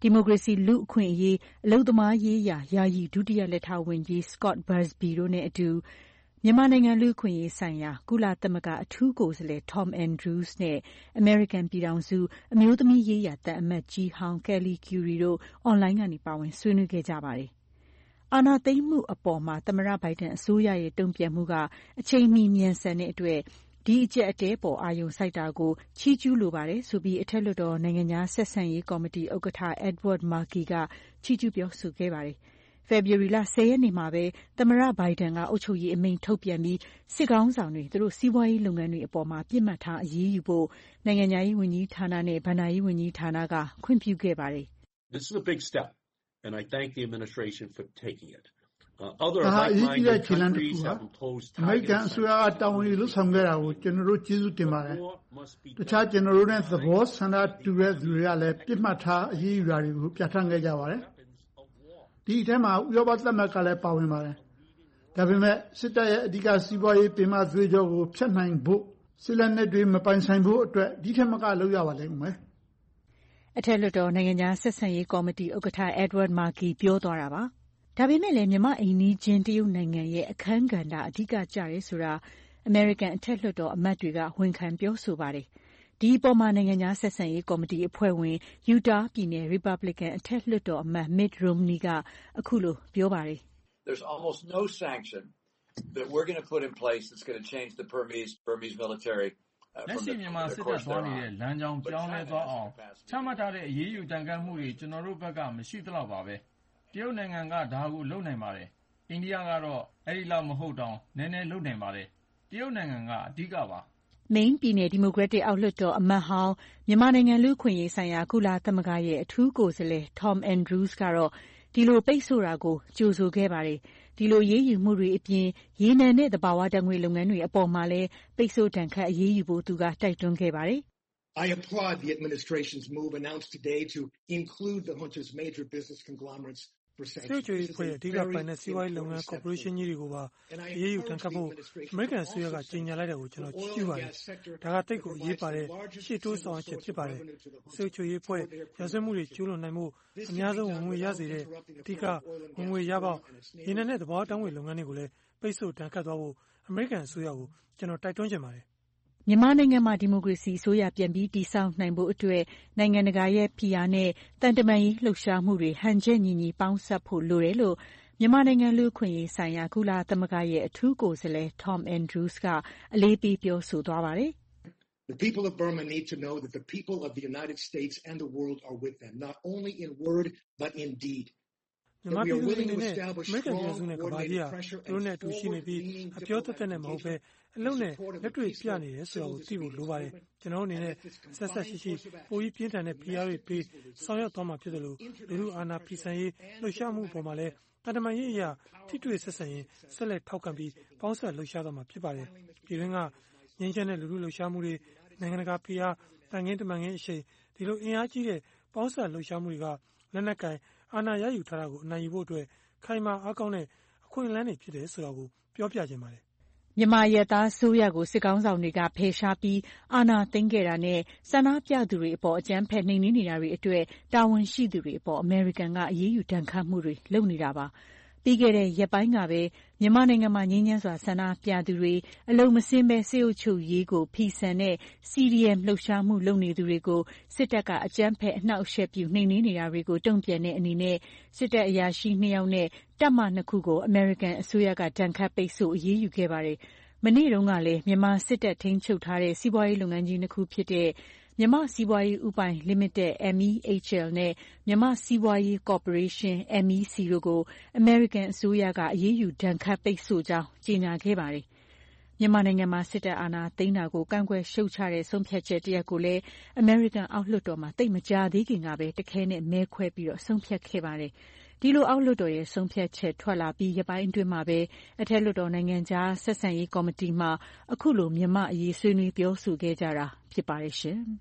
ဒီမိုကရေစီလူ့အခွင့်အရေးအလုပ်သမားရေးရာယာယီဒုတိယလက်ထောက်ဝန်ကြီး Scott Busby တို့နဲ့အတူမြန်မာနိုင်ငံလူ့အခွင့်အရေးဆိုင်ရာကုလသမဂ္ဂအထူးကိုယ်စားလှယ် Tom Andrews နဲ့အမေရိကန်ပြည်ထောင်စုအမျိုးသမီးရေးရာသံအမတ်ကြီးဟောင်း Kelly Currie တို့အွန်လိုင်းကနေပါဝင်ဆွေးနွေးခဲ့ကြပါတယ်။အာဏာသိမ်းမှုအပေါ်မှာသမ္မတဘိုင်ဒန်အစိုးရရဲ့တုံ့ပြန်မှုကအချိန်မီမြန်ဆန်တဲ့အတွက်ဒီအကျပ်အတည်းပေါ်အာရုံစိုက်တာကိုချီးကျူးလိုပါတယ်ဆိုပြီးအထက်လွှတ်တော်နိုင်ငံသားဆက်ဆံရေးကော်မတီဥက္ကဋ္ဌ Edward Markey ကချီးကျူးပြောဆိုခဲ့ပါတယ်။ဖေဖော်ဝါရီလဆယ်ရက်နေ့မှာပဲသမ္မတဘိုင်ဒန်ကအုပ်ချုပ်ရေးအမိန့်ထုတ်ပြန်ပြီးစစ်ခေါင်းဆောင်တွေသူတို့စီးပွားရေးလုပ်ငန်းတွေအပေါ်မှာပြစ်မှတ်ထားအရေးယူဖို့နိုင်ငံခြားရေးဝန်ကြီးဌာနနဲ့ဘဏ္ဍာရေးဝန်ကြီးဌာနကခွင့်ပြုခဲ့ပါတယ်။ This is a big step and I thank the administration for taking it. Uh, other ဒါဟာအရေးကြီးတဲ့ခြေလှမ်းတစ်ခု countries ပါ have imposed အမေရိကန်အစိုးရကတာဝန်ယူလုပ်ဆောင်ခဲ့တာကိုကျွန်တော်တို့ကျေးဇူးတင်ပါတယ်တခြားကျွန်တော်တို့နဲ့သဘောဆန္ဒတူတဲ့သူတွေကလည်းပြစ်မှတ်ထားအရေးယူတာတွေကိုပြဋ္ဌာန်းခဲ့ကြပါတယ်ဒီအထက်မှာဥရောပသမဂ္ဂကလည်းပါဝင်ပါတယ်ဒါပေမဲ့စစ်တပ်ရဲ့အဓိကစီးပွားရေးပင်မသွေးကြောကိုဖျက်နိုင်ဖို့စစ်လက်နက်တွေမပိုင်ဆိုင်ဖို့အတွက်ဒီထက်မကလုပ်ရပါလိမ့်မယ်အထက်လွှတ်တော်နိုင်ငံသားဆက်ဆံရေးကော်မတီဥက္ကဋ္ဌ Edward Markey ပြောသွားတာပါဒါပေမဲ့လည်းမြန်မာအိမ်နီးချင်းတရုတ်နိုင်ငံရဲ့အခန်းကဏ္ဍအဓိကကျတယ်ဆိုတာအမေရိကန်အထက်လွှတ်တော်အမတ်တွေကဝန်ခံပြောဆိုပါတယ်ဒီအပေါ်မှာနိုင်ငံသားဆက်ဆံရေးကော်မတီအဖွဲ့ဝင် Utah ပြည်နယ် Republican အထက်လွှတ်တော်အမတ် Mitt Romney ကအခုလိုပြောပါတယ် There's almost no sanction that we're going to put in place that's going to change the Burmese Burmese military လက်ရှိမြန်မာစစ်တပ်သွားနေတဲ့လမ်းကြောင်းပြောင်းလဲသွားအောင်ချမှတ်ထားတဲ့အရေးယူတန်ခတ်မှုတွေကျွန်တော်တို့ဘက်ကမရှိသလောက်ပါပဲတရုတ်နိုင်ငံကဒါကိုလုပ်နိုင်ပါတယ်အိန္ဒိယကတော့အဲ့ဒီလောက်မဟုတ်တောင်နည်းနည်းလုပ်နိုင်ပါတယ်တရုတ်နိုင်ငံကအဓိကပါမိန်းပြည်နယ်ဒီမိုကရက်တစ်အောက်လွှတ်တော်အမတ်ဟောင်းမြန်မာနိုင်ငံလူ့အခွင့်အရေးဆိုင်ရာကုလသမဂ္ဂရဲ့အထူးကိုယ်စားလှယ် Tom Andrews ကတော့ဒီလိုပိတ်ဆို့တာကိုကြိုဆိုခဲ့ပါတယ်ဒီလိုရေးယူမှုတွေအပြင်ရေနံနဲ့သဘာဝဓာတ်ငွေလုပ်ငန်းတွေအပေါ်မှာလည်းပိတ်ဆို့ဒဏ်ခတ်အရေးယူဖို့သူကတိုက်တွန်းခဲ့ပါတယ် I applaud the administration's move announced today to include the junta's major business conglomerates စစ်ချုပ်ရေးဖွဲ့အဓိကပိုင်တဲ့စီးပွားရေးလုပ်ငန်းကော်ပိုရေးရှင်းကြီးတွေကိုပါအရေးယူတန်ခတ်ဖို့အမေရိကန်အစိုးရကကြေညာလိုက်တဲ့ကိုကျွန်တော်ချီးကျူးပါတယ်ဒါကတိတ်ကိုအရေးပါတဲ့ရှေ့တိုးဆောင်ချက်ဖြစ်ပါတယ်စစ်ချုပ်ရေးဖွဲ့ရာဇဝတ်မှုတွေကျူးလွန်နိုင်မှုအများဆုံးဝင်ငွေရစေတဲ့အဓိကဝင်ငွေရပေါက်ရင်းနှီးတဲ့သဘောတောင်းငွေလုပ်ငန်းတွေကိုလည်းပိတ်ဆို့တန်ခတ်သွားဖို့အမေရိကန်အစိုးရကိုကျွန်တော်တိုက်တွန်းချင်ပါတယ်မြန်မာနိုင်ငံမှာဒီမိုကရေစီအစိုးရပြန်ပြီးတည်ဆောက်နိုင်ဖို့အတွက်နိုင်ငံတကာရဲ့ဖိအားနဲ့တန်တမာရေးလှုပ်ရှားမှုတွေဟန်ချက်ညီညီပေါင်းစပ်ဖို့လိုတယ်လို့မြန်မာနိုင်ငံလူ့အခွင့်အရေးဆိုင်ရာကုလသမဂ္ဂရဲ့အထူးကိုယ်စားလှယ် Tom Andrews ကအလေးပေးပြောဆိုသွားပါတယ် The people of Burma need to know that the people of the United States and the world are with them not only in word but in deed မြန်မာပြည်သူတွေနဲ့အမေရိကန်ပြည်သူနဲ့ကမ္ဘာကြီးဟာသူတို့နဲ့အတူရှိနေပြီးအပြောသက်သက်နဲ့မဟုတ်ပဲအလုံးနဲ့လက်တွေ့ပြနေတယ်ဆိုတာကိုသိဖို့လိုပါတယ်ကျွန်တော်အနေနဲ့ဆက်ဆက်ရှိရှိပိုပြီးပြင်းထန်တဲ့ဖိအားတွေပေးဆောင်ရွက်သွားမှာဖြစ်တယ်လို့လူလူအာဏာဖီဆန်ရေးလှုပ်ရှားမှုပေါ်မှာလည်းတန်တမာရေးအရာထိတွေ့ဆက်ဆံရေးဆက်လက်ထောက်ခံပြီးပေါင်းစပ်လှုပ်ရှားသွားမှာဖြစ်ပါတယ်ပြည်တွင်းကငြိမ်းချမ်းတဲ့လူလူလှုပ်ရှားမှုတွေနိုင်ငံတကာဖိအားတန်ခင်းတမန်ခင်းအရှိန်ဒီလိုအင်အားကြီးတဲ့ပေါင်းစပ်လှုပ်ရှားမှုတွေကလက်နက်ကင်အာဏာရယူထားတာကိုအနိုင်ယူဖို့အတွက်ခိုင်မာအားကောင်းတဲ့အခွင့်အလမ်းတွေဖြစ်တယ်ဆိုတာကိုပြောပြခြင်းပါတယ်မြန်မာရဲ့သားဆိုးရကိုစစ်ကောင်းဆောင်တွေကဖယ်ရှားပြီးအာဏာသိမ်းခဲ့တာနဲ့ဆန္ဒပြသူတွေအပေါ်အကြမ်းဖက်နှိမ်နင်းနေတာတွေအတွက်တာဝန်ရှိသူတွေအပေါ်အမေရိကန်ကအရေးယူဒဏ်ခတ်မှုတွေလုပ်နေတာပါပြီးခဲ့တဲ့ရက်ပိုင်းကပဲမြန်မာနိုင်ငံမှာငြိမ်းချမ်းစွာဆန္ဒပြသူတွေအလုံးမစင်းပဲစစ်အုပ်ချုပ်ရေးကိုဖီဆန်တဲ့ စီ ဒီ အမ် လှုပ်ရှားမှုလုပ်နေသူတွေကိုစစ်တပ်ကအကြမ်းဖက်အနှောက်အယှက်ပြုနှိမ်နင်းနေတာတွေကိုတုံ့ပြန်တဲ့အနေနဲ့စစ်တပ်အရာရှိနှစ်ယောက်နဲ့တပ်မနှစ်ခုကိုအမေရိကန်အစိုးရကဒဏ်ခတ်ပိတ်ဆို့အရေးယူခဲ့ပါတယ်မနေ့တုန်းကလည်းမြန်မာစစ်တပ်ထိန်းချုပ်ထားတဲ့စီးပွားရေးလုပ်ငန်းကြီးနှစ်ခုဖြစ်တဲ့မြန်မာစီးပွားရေးဥပိုင် Limited အမ် အီ အိတ်ချ် အယ်လ် နဲ့မြန်မာစီးပွားရေးကော်ပိုရေးရှင်း အမ် အီ စီ တို့ကိုအမေရိကန်အစိုးရကအရေးယူဒဏ်ခတ်ပိတ်ဆို့ကြောင်းကြေညာခဲ့ပါတယ်။မြန်မာနိုင်ငံမှာစစ်တပ်အာဏာသိမ်းတာကိုကန့်ကွက်ရှုတ်ချတဲ့ဆုံးဖြတ်ချက်တရပ်ကိုလည်းအမေရိကန်အောက်လွှတ်တော်မှာသိပ်မကြာသေးခင်ကပဲတခဲနဲ့မဲခွဲပြီးတော့ဆုံးဖြတ်ခဲ့ပါတယ်။ဒီလိုအောက်လွှတ်တော်ရဲ့ဆုံးဖြတ်ချက်ထွက်လာပြီးရက်ပိုင်းအတွင်းမှာပဲအထက်လွှတ်တော်နိုင်ငံခြားဆက်ဆံရေးကော်မတီမှာအခုလိုမြန်မာအရေးဆွေးနွေးပြောဆိုခဲ့ကြတာဖြစ်ပါတယ်ရှင်။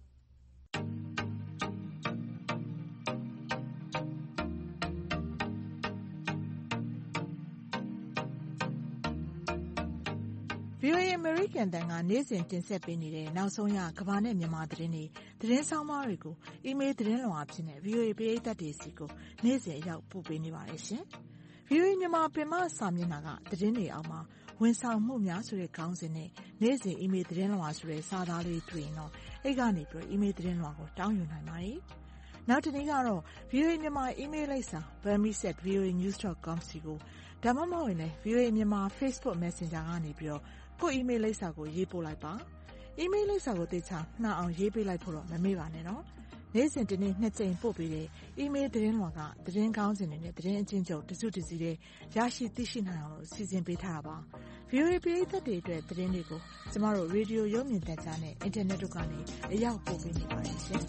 ဗွီအိုအေ American အသံကနေ့စဉ်တင်ဆက်ပေးနေတဲ့နောက်ဆုံးရကမ္ဘာနဲ့မြန်မာသတင်းတွေသတင်းဆောင်မတွေကိုအီးမေးလ်သတင်းလွှာအဖြစ်နဲ့ ဗွီအိုအေ ပရိသတ်တွေစီကိုနေ့စဉ်အရောက်ပို့ပေးနေပါတယ်ရှင်။ ဗွီအိုအေမြန်မာပင်မစာမျက်နှာကသတင်းတွေအောက်မှာဝန်ဆောင်မှုများဆိုတဲ့ခေါင်းစဉ်နဲ့နေ့စဉ်အီးမေးလ်သတင်းလွှာဆိုတဲ့စာသားလေးတွေ့ရင်တော့အဲ့ကနေပြီးအီးမေးလ်သတင်းလွှာကိုတောင်းယူနိုင်ပါတယ်။နောက်တစ်နေ့ကတော့ ဗွီအိုအေမြန်မာအီးမေးလ်လိပ်စာ burmese at v o a news dot com စီကိုဒါမှမဟုတ်ရင်လည်း ဗွီအိုအေမြန်မာ Facebook Messenger ကနေပြီးတော့ကိုယ့်အီးမေးလ်လိပ်စာကိုရေးပို့လိုက်ပါ။အီးမေးလ်လိပ်စာကိုတေချာနှံ့အောင်ရေးပေးလိုက်ဖို့တော့မမေ့ပါနဲ့နော်။နေ့စဉ်တစ်နေ့နှစ်ကြိမ်ပို့ပေးတဲ့အီးမေးလ်သတင်းလွှာကသတင်းကောင်းစင်တွေနဲ့သတင်းအချင်းချုပ်တစုတစည်းတဲ့ရရှိသိရှိနိုင်အောင်လို့စီစဉ်ပေးထားတာပါ။ ဗွီအိုအေပရိသတ်တွေအတွက်သတင်းတွေကိုကျမတို့ရေဒီယိုရုပ်မြင်သံကြားနဲ့အင်တာနက်တို့ကနေအရောက်ပို့ပေးနေပါတယ်ရှင်။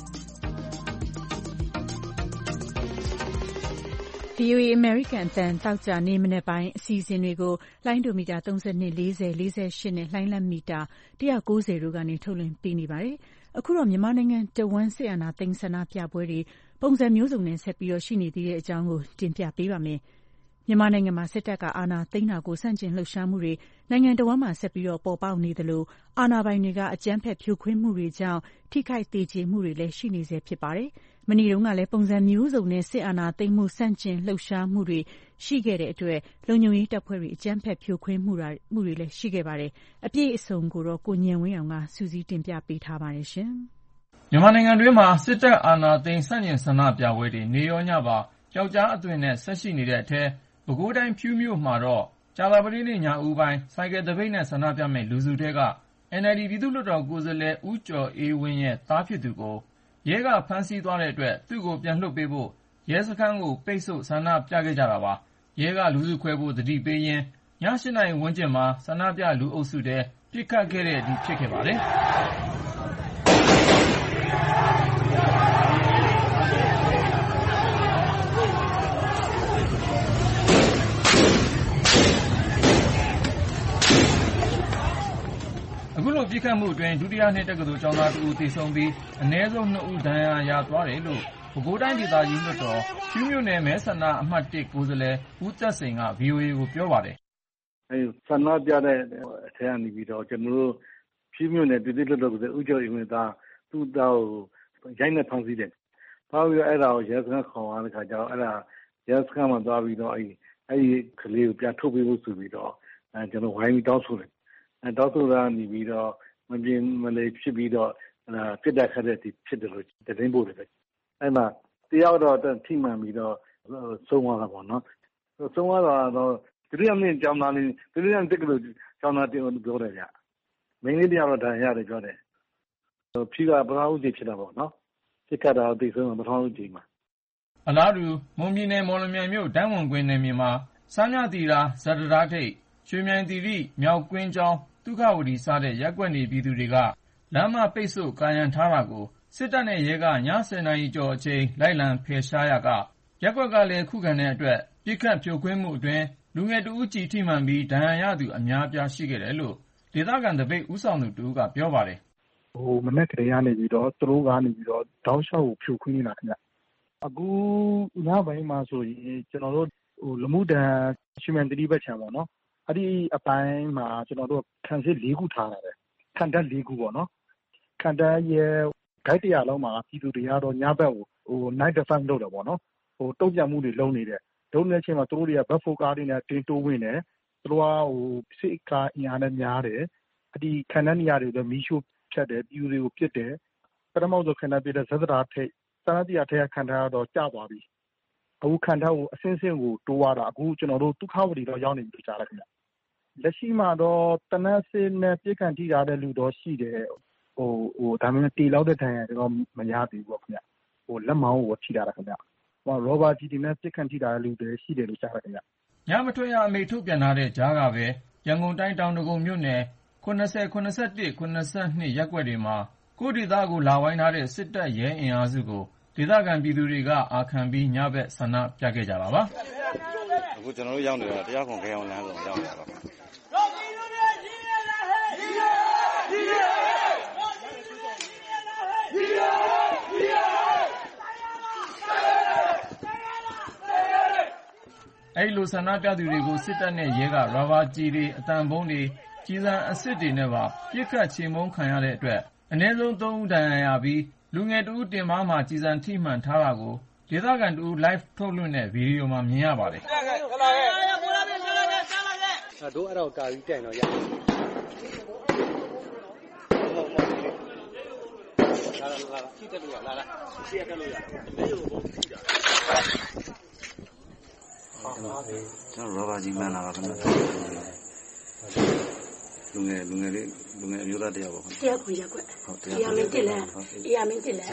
ဗွီအိုအေ American အသံတောက်ကြနေမနေ့ပိုင်းအစီအစဉ်တွေကိုလိုင်းဒိုမီတာသုံး၂ ၄၀ ၄၈နဲ့လှိုင်းလတ်မီတာ၁၉၀တို့ကနေထုတ်လွှင့်ပေးနေပါတယ်။အခုတော့မြန်မာနိုင်ငံတဝန်းစစ်အာဏာသိမ်းဆန္ဒပြပွဲတွေပုံစံမျိုးစုံနဲ့ဆက်ပြီးရှိနေသေးတဲ့အကြောင်းကိုတင်ပြပေးပါမယ်။မြန်မာနိုင်ငံမှာစစ်တပ်ကအာဏာသိမ်းတာကိုဆန့်ကျင်လှုပ်ရှားမှုတွေနိုင်ငံတဝန်းမှာဆက်ပြီးပေါ်ပေါက်နေသလိုအာဏာပိုင်တွေကအကြမ်းဖက်ဖြိုခွင်းမှုတွေကြောင့်ထိခိုက်သေကျေမှုတွေလည်းရှိနေဆဲဖြစ်ပါတယ်။မနေ့တုန်းကလည်းပုံစံမျိုးစုံနဲ့စစ်အာဏာသိမ်းမှုဆန့်ကျင်လှုပ်ရှားမှုတွေရှိခဲ့တဲ့အတွက်လုံခြုံရေးတပ်ဖွဲ့တွေအကြမ်းဖက်ဖြိုခွင်းမှုတွေမှုတွေလည်းရှိခဲ့ပါတယ်။အပြည့်အစုံကိုတော့ကိုဉာဏ်ဝင်းအောင်ကစူးစီးတင်ပြပေးထားပါတယ်ရှင်။မြန်မာနိုင်ငံတွင်းမှာစစ်တပ်အာဏာသိမ်းဆန့်ကျင်ဆန္ဒပြပွဲတွေနေရောညပါကြောက်ကြားအသွင်နဲ့ဆက်ရှိနေတဲ့အထဲပဲခူးတိုင်းဖြူးမြို့မှာတော့ကြာသပတေးနေ့ညဦးပိုင်းဆိုင်ကယ်သပိတ်နဲ့ဆန္ဒပြမဲ့လူစုထဲက အန်အယ်လ်ဒီ ပြည်သူ့လွှတ်တော်ကိုယ်စားလှယ်ဦးကျော်အေးဝင်းရဲ့သားဖြစ်သူကိုရဲကဖမ်းဆီးသွားတဲ့အတွက်သူ့ကိုပြန်လွှတ်ပေးဖို့ရဲစခန်းကိုပိတ်ဆို့ဆန္ဒပြခဲ့ကြတာပါ။ရဲကလူစုခွဲဖို့သတိပေးရင်းည ၈ နာရီဝန်းကျင်မှာဆန္ဒပြလူအုပ်စုထဲပစ်ခတ်ခဲ့တဲ့အထိဖြစ်ခဲ့ပါတယ်။အခုလိုပြစ်ခတ်မှုအတွင်းဒုတိယနှစ်တက္ကသိုလ်ကျောင်းသားတဦးသေဆုံးပြီးအနည်းဆုံးနှစ်ဦးဒဏ်ရာရသွားတယ်လို့ပဲခူးတိုင်းဒေသကြီးလွှတ်တော်ဖြူးမြို့နယ်မဲဆန္ဒအမှတ်၁ကိုယ်စားလှယ်ဦးသက်စိန်က ဗွီအိုအေကိုပြောပါတယ်။အဲဆန္ဒပြတဲ့အထက်ကနေပြီးတော့ကျွန်တော်တို့ဖြူးမြို့နယ်ပြည်သူ့လွှတ်တော်ကိုယ်စားလှယ်ဦးကျော်အေးဝင်းသားသူ့သားကိုရိုက်နှက်ဖမ်းဆီးတယ်။ဖမ်းပြီးတော့အဲ့ဒါကိုရဲစခန်းခေါ်သွားတဲ့ခါကျတော့အဲ့ဒါရဲစခန်းမှာသွားပြီးတော့အဲ့အဲ့ဒီကလေးကိုပြန်ထုတ်ပေးဖို့ဆိုပြီးတော့အဲကျွန်တော်ဝိုင်းပြီးတောင်းဆိုတယ်။အဲတောင်းဆိုတာနေပြီးတော့မပြင်းမလေးဖြစ်ပြီးတော့အဲပြစ်တက်ခတ်တဲ့ဖြစ်တယ်လို့သတင်းပို့တယ်။အဲ့မှာတယောက်တော့ထိမှန်ပြီးတော့ဆုံးသွားတာပေါ့နော်။ဆုံးသွားတော့ဒုတိယမြင့်ကျောင်းသားလေးဒုတိယတက္ကသိုလ်ကျောင်းသားတင်ပြောတယ်ဗျ။မင်းလေးတယောက်တော့ဒဏ်ရာရတယ်ပြောတယ်။ဖြီးကပထမဦးကြိမ်ဖြစ်တာပေါ့နော်။ဖြစ်ခတ်တာသိဆုံးပထမဦးကြိမ်မှာအလားတူမွန်ပြည်နယ်မော်လမြိုင်မြို့တန်းဝန်ကွင်းနယ်မြေမှာစမ်းမြတီရာဇတရာထိတ်ရွှေမြိုင်တီရိမြောက်ကွင်းကျောင်းဒုက္ခဝတီစတဲ့ရပ်ကွက်နေပြည်သူတွေကလမ်းမပိတ်ဆို့ကာရံထားတာကိုစစ်တပ်နဲ့ရဲကည၁၀နာရီကျော်အချိန်လိုက်လံဖယ်ရှားရကရပ်ကွက်ကလည်းခုခံတဲ့အတွက်ပြစ်ခတ်ဖြိုခွင်းမှုအတွင်းလူငယ်တဦးကြည်ထိမှန်ပြီးဒဏ်ရာရသူအများပြားရှိခဲ့တယ်လို့ဒေသခံတပိတ်ဦးဆောင်သူတဦးကပြောပါတယ်ဟိုမနေ့ကတည်းကနေပြီးတော့သူတို့ကနေပြီးတော့တောက်လျှောက်ကိုဖြိုခွင်းနေတာခင်ဗျအခုညပိုင်းမှာဆိုရင်ကျွန်တော်တို့ဟိုလမှုတန်ရွှေမြိုင်တီရိဘက်ခြံပေါ့နော်အဲ့ဒီအပိုင်းမှာကျွန်တော်တို့ခံစစ်၄ခုထားရတယ်ခံတပ်၄ခုပေါ့နော်ခံတပ်ရဲ့ဂိုက်တရာလုံးမှာပြည်သူတွေကတော့ညဘက်ကိုဟို night defense လုပ်တယ်ပေါ့နော်ဟိုတုံ့ပြန်မှုတွေလုပ်နေတယ်ဒုံးတဲ့အချိန်မှာသူတို့တွေကဘက်ဖိုကားတွေနဲ့တင်းတိုးဝင်တယ်သူတို့ကဟိုစစ်ကားအင်အားနဲ့များတယ်အဲ့ဒီခံတပ်နေရာတွေလည်းမီးရှို့ဖြတ်တယ်ပြည်သူတွေကိုပစ်တယ်ပထမဆုံးခံတပ်ပြတဲ့ဇသရာထိတ်စန္ဒတိရထဲခံထားတော့ကျသွားပြီအခုခံထားကိုအစင်းစင်းကိုတိုးရတာအခုကျွန်တော်တို့ဒုက္ခဝတီတော့ရောက်နေပြီကြားလိုက်ခင်ဗျလက်ရှိမှာတော့တနက်စစ်နဲ့ပြစ်ခံထိထားတဲ့လူတော့ရှိတယ်ဟိုဟိုဒါမှမဟုတ်တီလောက်တဲ့ထိုင်တော့မရသေးဘူးပေါ့ခင်ဗျဟိုလက်မောင်းကိုထိထားတာခင်ဗျဟိုရောဘာဂျီတီနဲ့ပြစ်ခံထိထားတဲ့လူတွေရှိတယ်လို့ကြားလိုက်ခင်ဗျညမထွက်ရအမိန့်ထုတ်ပြန်ထားတဲ့ကြားကပဲရန်ကုန်တိုင်းတောင်တကုံမြို့နယ်၇၀ ၇၁ ၇၂ရပ်ကွက်တွေမှာကိုဒေသကိုလာဝိုင်းထားတဲ့စစ်တပ်ရဲအင်အားစုကိုဒေသခံပြည်သူတွေကအာခံပြီးညဘက်ဆန္ဒပြခဲ့ကြတာပါအခုကျွန်တော်တို့ရောက်နေတာတရားခွန်ခဲအောင်လမ်းဆောင်ရောက်နေတာပါအဲ့လိုဆန္ဒပြသူတွေကိုစစ်တပ်နဲ့ရဲကရာဘာကျည်တွေအတံပုံးတွေကျည်ဆံအစစ်တွေနဲ့ပါပစ်ခတ်ချေမှုန်းခံရတဲ့အတွက်အနည်းဆုံးသုံးဦးဒဏ်ရာရပြီးလူငယ်တဦးတင်ပါးမှာကျည်ဆံထိမှန်ထားတာကိုဒေသခံတဦး live ထုတ်လွှင့်တဲ့ဗီဒီယိုမှာမြင်ရပါတယ်။တို့အဲ့တော့ကာပြီးတိုင်တော့ရလာလာလာကြည့်တက်လို့ရလာလာကြည့်တက်လို့ရလေကိုဘုံကြည့်တာကျွန်တော်ရောဘာကြီးမှန်လာပါခင်ဗျာလူငယ်လူငယ်လေးလူငယ်အမျိုးသားတယောက်ပါခင်ဗျာတရားခွင့်ရက်ွက်ဟုတ်တရားမင်းတက်လဲတရားမင်းတက်လဲ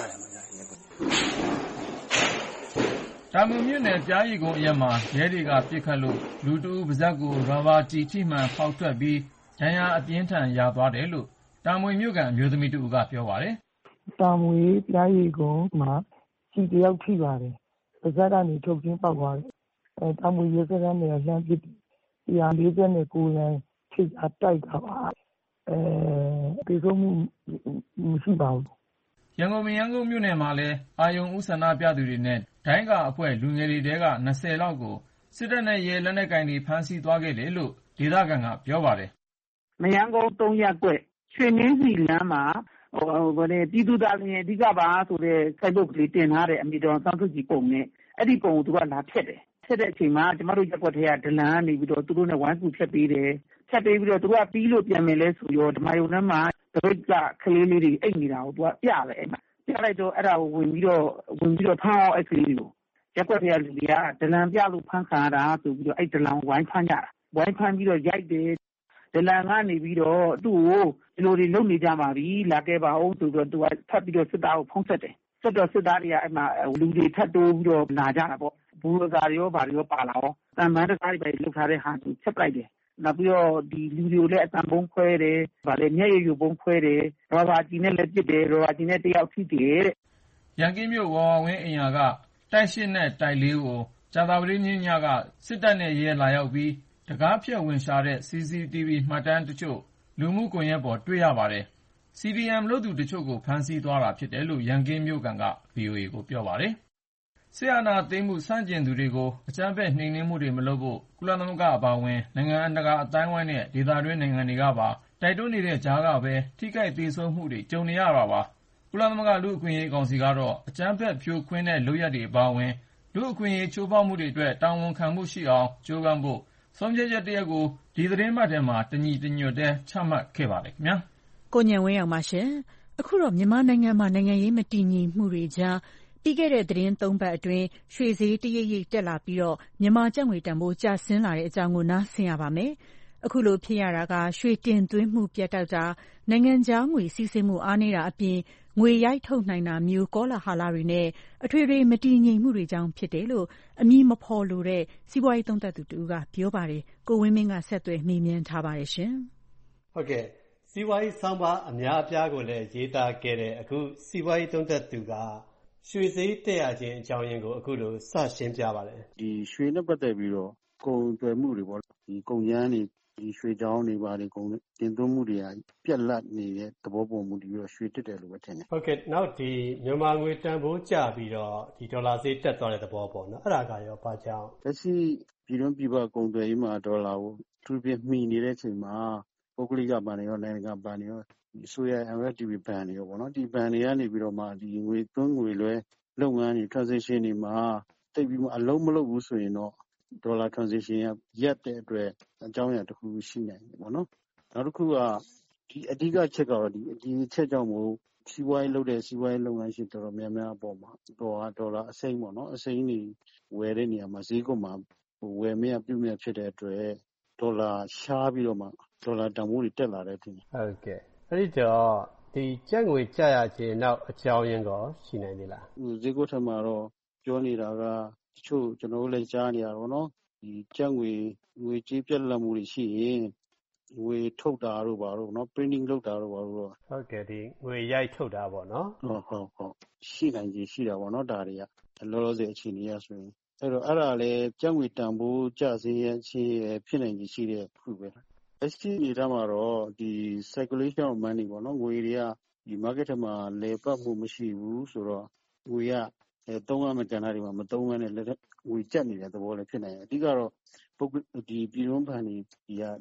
တာမွန်မြို့နယ်ပြားရီကုန်းအရက်မှာရဲတွေကပစ်ခတ်လို့လူတဦးပါးစပ်ကိုရာဘာကျည်ထိမှန်ဖောက်ထွက်ပြီးဒဏ်ရာအပြင်းထန်ရသွားတယ်လို့တာမွေမြို့ကန်အမျိုးသမီးတဦးကပြောပါတယ်။တာမွေပြားရီကုန်းမှာကျည်တယောက်ထိပါတယ်။ပါးစပ်ကနေထုတ်ချင်းပေါက်သွားတယ်။အဲတာမွေရဲစခန်းနေရာလှမ်းပစ်one forty-nineလမ်းထိအတိုက်တာပါ။အဲဒီဆုံးမှုမရှိပါဘူး။ရန်ကုန်ရန်ကုန်မြို့နယ်မှာလည်းအာယုံဥဆန္ဒပြသူတွေနဲ့ဒိုင်းကာအဖွဲ့လူငယ်တွေတဲကtwentyလောက်ကိုစစ်တပ်နဲ့ရဲလက်နက်ကင်တွေဖမ်းဆီးသွားခဲ့တယ်လို့ဒေသခံကပြောပါတယ်။မရန်ကုန်threeရပ်ကွက်ရွှေနှင်းစီလမ်းမှာဟိုဗောလေပြည်သူသားလျင်အဓိကပါဆိုတဲ့စိုက်ဘုတ်ကလေးတင်ထားတဲ့အမီတော်စောင့်ထုကြီးပုံနဲ့အဲ့ဒီပုံကိုသူကလာဖြတ်တယ်။ဖြတ်တဲ့အချိန်မှာကျမတို့ရပ်ကွက်ထဲကဒလန်ကနေပြီးတော့သူတို့နဲ့ဝိုင်းကူဖြတ်ပေးတယ်။ဖြတ်ပေးပြီးတော့သူကပြီးလို့ပြန်မယ်လဲဆိုရောဓမ္မယုံထဲမှာတပိတ်ကကလေးလေးတွေအိတ်နေတာကိုသူကပြတယ်အဲ့မှာပြလိုက်တော့အဲ့ဒါကိုဝင်ပြီးတော့ဝင်ပြီးတော့ဖမ်းအောင်အဲ့ကလေးတွေကိုရက်ကွက်ထဲကလူတွေကဒလန်ပြလို့ဖမ်းခံရတာဆိုပြီးတော့အဲ့ဒလန်ဝိုင်းဖမ်းကြတာဝိုင်းဖမ်းပြီးတော့ရိုက်တယ်ဒလန်ကနေပြီးတော့သူ့ကိုဒီလိုတွေလုပ်နေကြပါပြီလာခဲ့ပါအောင်ဆိုပြီးတော့သူကထပ်ပြီးတော့စစ်သားကိုဖုံးဆက်တယ်ဆက်တော့စစ်သားတွေကအဲ့မှာလူတွေထပ်တိုးပြီးတော့လာကြတာပေါ့ဘူရကာရောဗာရောပါလာရောတန်ပန်းတကားတွေပဲလှုပ်ထားတဲ့ဟာသူချက်ပလိုက်တယ်နောက်ပြီးတော့ဒီလူတွေကိုလည်းအတန်ပုံးခွဲတယ်ဗာလေမျက်ရည်ယူပုံးခွဲတယ်ရောဘာကြီးနဲ့လည်းပစ်တယ်ရောဘာကြီးနဲ့တယောက်ထိတယ်တဲ့ရန်ကင်းမြို့ဝါဝဝင်းအင်ယာကတိုက်ရှင်းနဲ့တိုက်လေးကိုကြာသပတေးနေ့ညကစစ်တပ်နဲ့ရဲလာရောက်ပြီးတကားဖြတ်ဝင်ရှာတဲ့ စီ စီ တီ ဗီ မှတ်တမ်းတချို့လူမှုကွန်ရက်ပေါ်တွေ့ရပါတယ်။ စီ ဒီ အမ် လုပ်သူတချို့ကိုဖမ်းဆီးသွားတာဖြစ်တယ်လို့ရန်ကင်းမြို့ကန်က ဗွီအိုအေကိုပြောပါတယ်။စစ်အာဏာသိမ်းမှုဆန့်ကျင်သူတွေကိုအကြမ်းဖက်နှိမ်နင်းမှုတွေမလုပ်ဖို့ကုလသမဂ္ဂအပါအဝင်နိုင်ငံတကာအသိုင်းအဝိုင်းနဲ့ဒေသတွင်းနိုင်ငံတွေကပါတိုက်တွန်းနေတဲ့ကြားကပဲထိခိုက်သေဆုံးမှုတွေကြုံနေရတာပါ။ကုလသမဂ္ဂလူ့အခွင့်အရေးကောင်စီကတော့အကြမ်းဖက်ဖြိုခွင်းတဲ့လုပ်ရပ်တွေအပါအဝင်လူ့အခွင့်အရေးချိုးဖောက်မှုတွေအတွက်တာဝန်ခံမှုရှိအောင်ကြိုးပမ်းဖို့ဆုံးဖြတ်ချက်တရပ်ကိုဒီသီတင်းပတ်ထဲမှာတညီတညွတ်တည်းချမှတ်ခဲ့ပါတယ်ခင်ဗျာ။ကိုဉာဏ်ဝင်းအောင်ပါရှင်။အခုတော့မြန်မာနိုင်ငံမှာနိုင်ငံရေးမတည်ငြိမ်မှုတွေကြားပြီးခဲ့တဲ့သီတင်းသုံးပတ်အတွင်းရွှေဈေးတရိပ်ရိပ်တက်လာပြီးတော့မြန်မာကျပ်ငွေတန်ဖိုးကျဆင်းလာတဲ့အကြောင်းကိုနားဆင်ရပါမယ်။အခုလိုဖြစ်ရတာကရွှေတင်သွင်းမှုပြတ်တောက်တာနိုင်ငံခြားငွေစီးဆင်းမှုအားနည်းတာအပြင်ငွေရိုက်ထုတ်နိုင်တာမျိုးကောလာဟလတွေနဲ့အထွေထွေမတည်ငြိမ်မှုတွေကြောင့်ဖြစ်တယ်လို့အမည်မဖော်လိုတဲ့စီးပွားရေးသုံးသပ်သူတဦးကပြောပါတယ်။ကိုဝင်းမင်းကဆက်သွယ်မေးမြန်းထားပါတယ်ရှင်။ဟုတ်ကဲ့စီးပွားရေးဆောင်းပါးအများအပြားကိုလည်းရေးသားခဲ့တဲ့အခုစီးပွားရေးသုံးသပ်သူကရွှေဈေးတက်ရခြင်းအကြောင်းရင်းကိုအခုလိုစရှင်းပြပါတယ်။ဒီရွှေနဲ့ပတ်သက်ပြီးတော့ကုန်သွယ်မှုတွေပေါ့ဒီကုန်ရမ်းတွေဒီရွှေချောင်းတွေပါတွေကုန်တင်သွင်းမှုတွေကပြက်လက်နေတဲ့သဘောပုံမှုပြီးတော့ရွှေတက်တယ်လို့ပဲထင်တယ်။ဟုတ်ကဲ့နောက်ဒီမြန်မာငွေတန်ဖိုးကျပြီးတော့ဒီဒေါ်လာဈေးတက်သွားတဲ့သဘောပေါ့နော်အဲ့ဒါကရောဘာကြောင့်လက်ရှိပြည်တွင်းပြည်ပကုန်သွယ်ရေးမှာဒေါ်လာကိုသူပြမှီနေတဲ့အချိန်မှာပုဂ္ဂလိကဘဏ်တွေရောနိုင်ငံကဘဏ်တွေရောဒီဆိုရ အမ် အက်ဖ် တီ ဗီ ဘဏ်တွေရောပေါ့နော်ဒီဘဏ်တွေကနေပြီးတော့မှဒီငွေသွင်းငွေလွှဲလုပ်ငန်းတွေ transaction တွေမှာတိတ်ပြီးမှအလုံးမလုပ်ဘူးဆိုရင်တော့ဒေါ်လာ transaction ကရပ်တဲ့အတွက်အကြောင်းအရာတစ်ခုရှိနိုင်တယ်ပေါ့နော်နောက်တစ်ခုကဒီအဓိကချက်ကတော့ဒီဒီချက်ကြောင့်မို့စီးပွားရေးလုပ်တဲ့စီးပွားရေးလုပ်ငန်းရှင်တော်တော်များများအပေါ်မှာဒေါ်လာဒေါ်လာအစိမ်းပေါ့နော်အစိမ်းတွေဝယ်တဲ့နေရာမှာဈေးကွက်မှာဝယ်မရပြုတ်မရဖြစ်တဲ့အတွက်ဒေါ်လာရှားပြီးတော့မှဒေါ်လာတန်ဖိုးတွေတက်လာတဲ့ထင်တယ်ဟုတ်ကဲ့အဲ့ဒီတော့ဒီကျပ်ငွေကျရခြင်းနောက်အကြောင်းရင်းကောရှိနိုင်သေးလားဈေးကွက်ထက်မှာတော့ပြောနေတာကတချို့ကျွန်တော်တို့လည်းကြားနေရတော့နော်ဒီကျပ်ငွေငွေကြေးပြက်လက်မှုတွေရှိရင်ငွေထုတ်တာတို့ပါတော့နော် printing လုပ်တာတို့ပါတော့ဟုတ်ကဲ့ဒီငွေရိုက်ထုတ်တာပေါ့နော်ဟုတ်ဟုတ်ဟုတ်ရှိနိုင်ကြီးရှိတာပေါ့နော်ဒါတွေကလောလောဆယ်အခြေအနေရဆိုရင်အဲ့တော့အဲ့ဒါလည်းကျပ်ငွေတန်ဖိုးကျဆင်းရခြင်းဖြစ်နိုင်ကြီးရှိတဲ့ခုပဲအရှိနေတာမှာတော့ဒီ circulation of money ပေါ့နော်ငွေတွေကဒီ market ထဲမှာလဲပတ်မှုမရှိဘူးဆိုတော့ငွေကအဲသုံးရမယ့်ကဏ္ဍတွေမှာမသုံးရတဲ့လက်ငွေကျက်နေတဲ့သဘောလည်းဖြစ်နိုင်တယ်အဓိကတော့ပုဂ္ဂဒီပြည်တွင်းဘဏ်တွေဒီက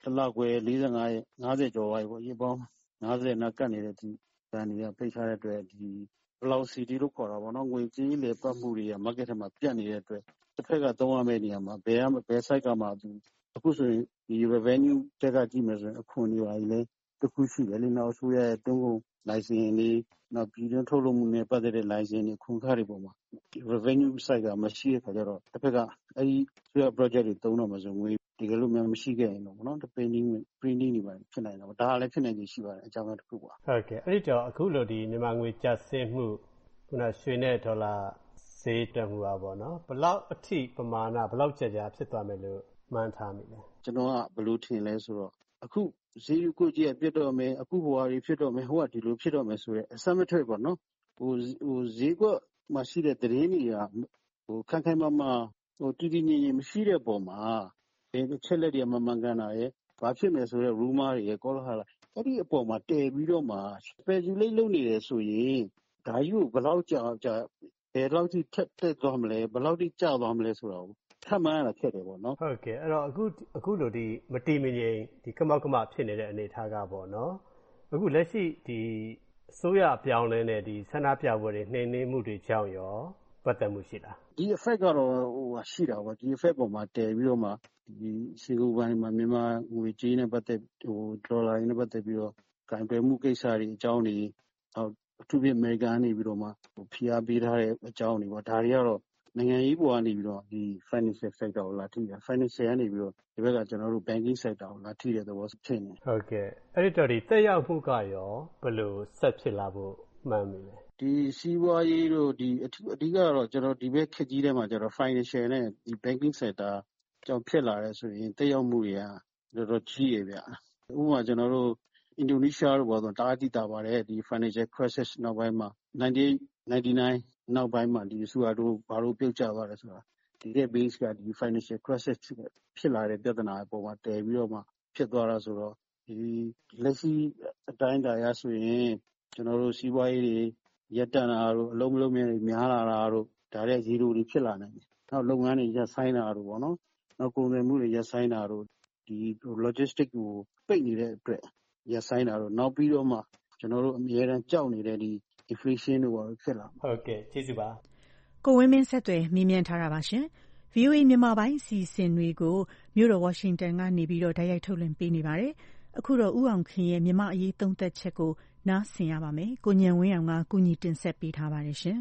တစ်လခွဲလေးဆယ်ငါးရက်ငါးဆယ်ကျော်သွားပြီပေါ့ရေပေါင်းငါးဆယ်နာကတ်နေတဲ့ဒီတန်တွေကဖိတ်ထားတဲ့အတွက်ဒီဘလောက်စီတီလို့ခေါ်တာပေါ့နော်ငွေကြေးလေပတ်မှုတွေက market ထဲမှာပြတ်နေတဲ့အတွက်တစ်ဖက်ကသုံးရမယ့်နေရာမှာဘယ်ဘယ် site ကမှသူအခုဆိုရင်ဒီ revenue တက်ကကြည့်မယ်ဆိုရင်အခွန်တွေပါလေတစ်ခုရှိတယ်လေနောက်အစိုးရရဲ့တွန်းကုန် license တွေနောက်ပြည်တွင်းထုတ်လုပ်မှုနဲ့ပတ်သက်တဲ့ license တွေခွန်ခတွေပေါ်မှာ revenue site ကမရှိတဲ့ခါကျတော့တစ်ဖက်ကအဲ့ဒီဆိုရ project တွေသုံးတော့မှဆိုငွေဒီကလို့များမရှိခဲ့ရင်တော့ဗောနော် printing printing တွေပါဖြစ်နိုင်တာပေါ့ဒါလည်းဖြစ်နိုင်ခြင်းရှိပါတယ်အကြောင်းတစ်ခုပါဟုတ်ကဲ့အဲ့ဒီတော့အခုလိုဒီမြန်မာငွေကျဆင်းမှုခုနရွှေနဲ့ဒေါ်လာဈေးတက်မှုပါပေါ့နော်ဘလောက်အထိပမာဏဘလောက်ကြာကြာဖြစ်သွားမယ်လို့မှန်းထားမိလဲကျွန်တော်ကဘယ်လိုထင်လဲဆိုတော့အခုဈေးကိုကြီးပြတ်တော့မယ်အခုဘဝတွေဖြစ်တော့မယ်ဟိုကဒီလိုဖြစ်တော့မယ်ဆိုရဲအစမထွက်ပေါ့နော်ဟိုဟိုဈေးကွက်မှာရှိတဲ့သတင်းတွေကဟိုခိုင်ခိုင်မာမာဟိုတည်တည်ငြိမ်ငြိမ်မရှိတဲ့ပုံမှာဒီချက်လက်တွေမမှန်ကန်တာရဲ့ဘာဖြစ်မယ်ဆိုတော့ rumor တွေရဲ့ကောလာဟလအဲ့ဒီအပေါ်မှာတည်ပြီးတော့မှ speculate လုပ်နေတယ်ဆိုရင်ဒါကြီးကိုဘယ်လောက်ကြာကြာဘယ်လောက်ထိထက်တက်သွားမလဲဘယ်လောက်ထိကျသွားမလဲဆိုတော့ထပ်မှန်းရတာဖြစ်တယ်ပေါ့နော်ဟုတ်ကဲ့အဲ့တော့အခုအခုလိုဒီမတီမငြိမ်ဒီကမောက်ကမဖြစ်နေတဲ့အနေအထားကပေါ့နော်အခုလက်ရှိဒီအစိုးရပြောင်းလဲတဲ့ဒီဆန္ဒပြပွဲတွေနှိမ်နင်းမှုတွေကြောင့်ရောပတ်သက်မှုရှိလားဒီ effect ကတော့ဟိုရှိတာပေါ့ဒီ effect ပေါ်မှာတည်ပြီးတော့မှဒီစီကူဘိုင်းမှာမြန်မာငွေကြေးနဲ့ပတ်သက်ဟိုဒေါ်လာနဲ့ပတ်သက်ပြီးတော့ကံတွယ်မှုကိစ္စတွေအကြောင်းတွေအောက်အထူးဖြင့်အမေရိကန်နေပြီးတော့မှဟိုဖိအားပေးထားတဲ့အကြောင်းတွေပေါ့ဒါတွေကတော့နိုင်ငံရေးပေါ်ကနေပြီးတော့ဒီ financial sector ကိုလာထိတယ် financial ကနေပြီးတော့ဒီဘက်ကကျွန်တော်တို့ banking sector ကိုလာထိတဲ့သဘောဖြစ်နေဟုတ်ကဲ့အဲ့ဒီတော့ဒီတက်ရောက်မှုကရောဘယ်လိုဆက်ဖြစ်လာဖို့မှန်းမိလဲဒီစီးပွားရေးတို့ဒီအထူးအဓိကတော့ကျွန်တော်ဒီဘက်ခက်ကြီးထဲမှာကျွန်တော် financial နဲ့ဒီ banking sector ကြောင့်ဖြစ်လာတယ်ဆိုရင်တက်ရောက်မှုတွေကတော်တော်ကြီးရဗျဥပမာကျွန်တော်တို့အင်ဒိုနီးရှားတို့ဘာလို့တအားတိတာပါတယ်ဒီ financial crisis နောက်ပိုင်းမှာninety-eight ninety-nineနောက်ပိုင်းမှာဒီဆူဟာတို့ဘာလို့ပြုတ်ကျသွားတယ်ဆိုတာဒီတဲ့ base ကဒီ financial crisis ဖြစ်လာတဲ့ပြဿနာအပေါ်မှာတည်ပြီးတော့မှဖြစ်သွားတာဆိုတော့ဒီလက်ရှိအတိုင်းအတာရဆိုရင်ကျွန်တော်တို့စီးပွားရေးတွေရက်တန်တာတို့အလုံးမလုံးများများလာတာတို့ဒါတဲ့ဇီရိုတွေဖြစ်လာနိုင်တယ်နောက်လုပ်ငန်းတွေရပ်ဆိုင်းတာတို့ပေါ့နော်နောက်ကုန်သွယ်မှုတွေရပ်ဆိုင်းတာတို့ဒီ logistic ကိုပိတ်နေတဲ့အတွက်ရပ်ဆိုင်းတာတို့နောက်ပြီးတော့မှကျွန်တော်တို့အများအားကြောက်နေတဲ့ဒီ inflation တို့ပါဖြစ်လာဟုတ်ကဲ့ကျေးဇူးပါကိုဝင်းမင်းဆက်သွယ်မြင်းမြန်းထားတာပါရှင် ဗွီအိုအေ မြန်မာပိုင်းစီစဉ်တွေကိုမြို့တော်ဝါရှင်တန်ကနေပြီးတော့တိုက်ရိုက်ထုတ်လွှင့်ပေးနေပါတယ်အခုတော့ဦးအောင်ခင်ရဲ့မြန်မာအရေးသုံးသပ်ချက်ကိုနားဆင်ရပါမယ်ကိုညံဝင်းအောင်ကကူညီတင်ဆက်ပေးထားပါတယ်ရှင်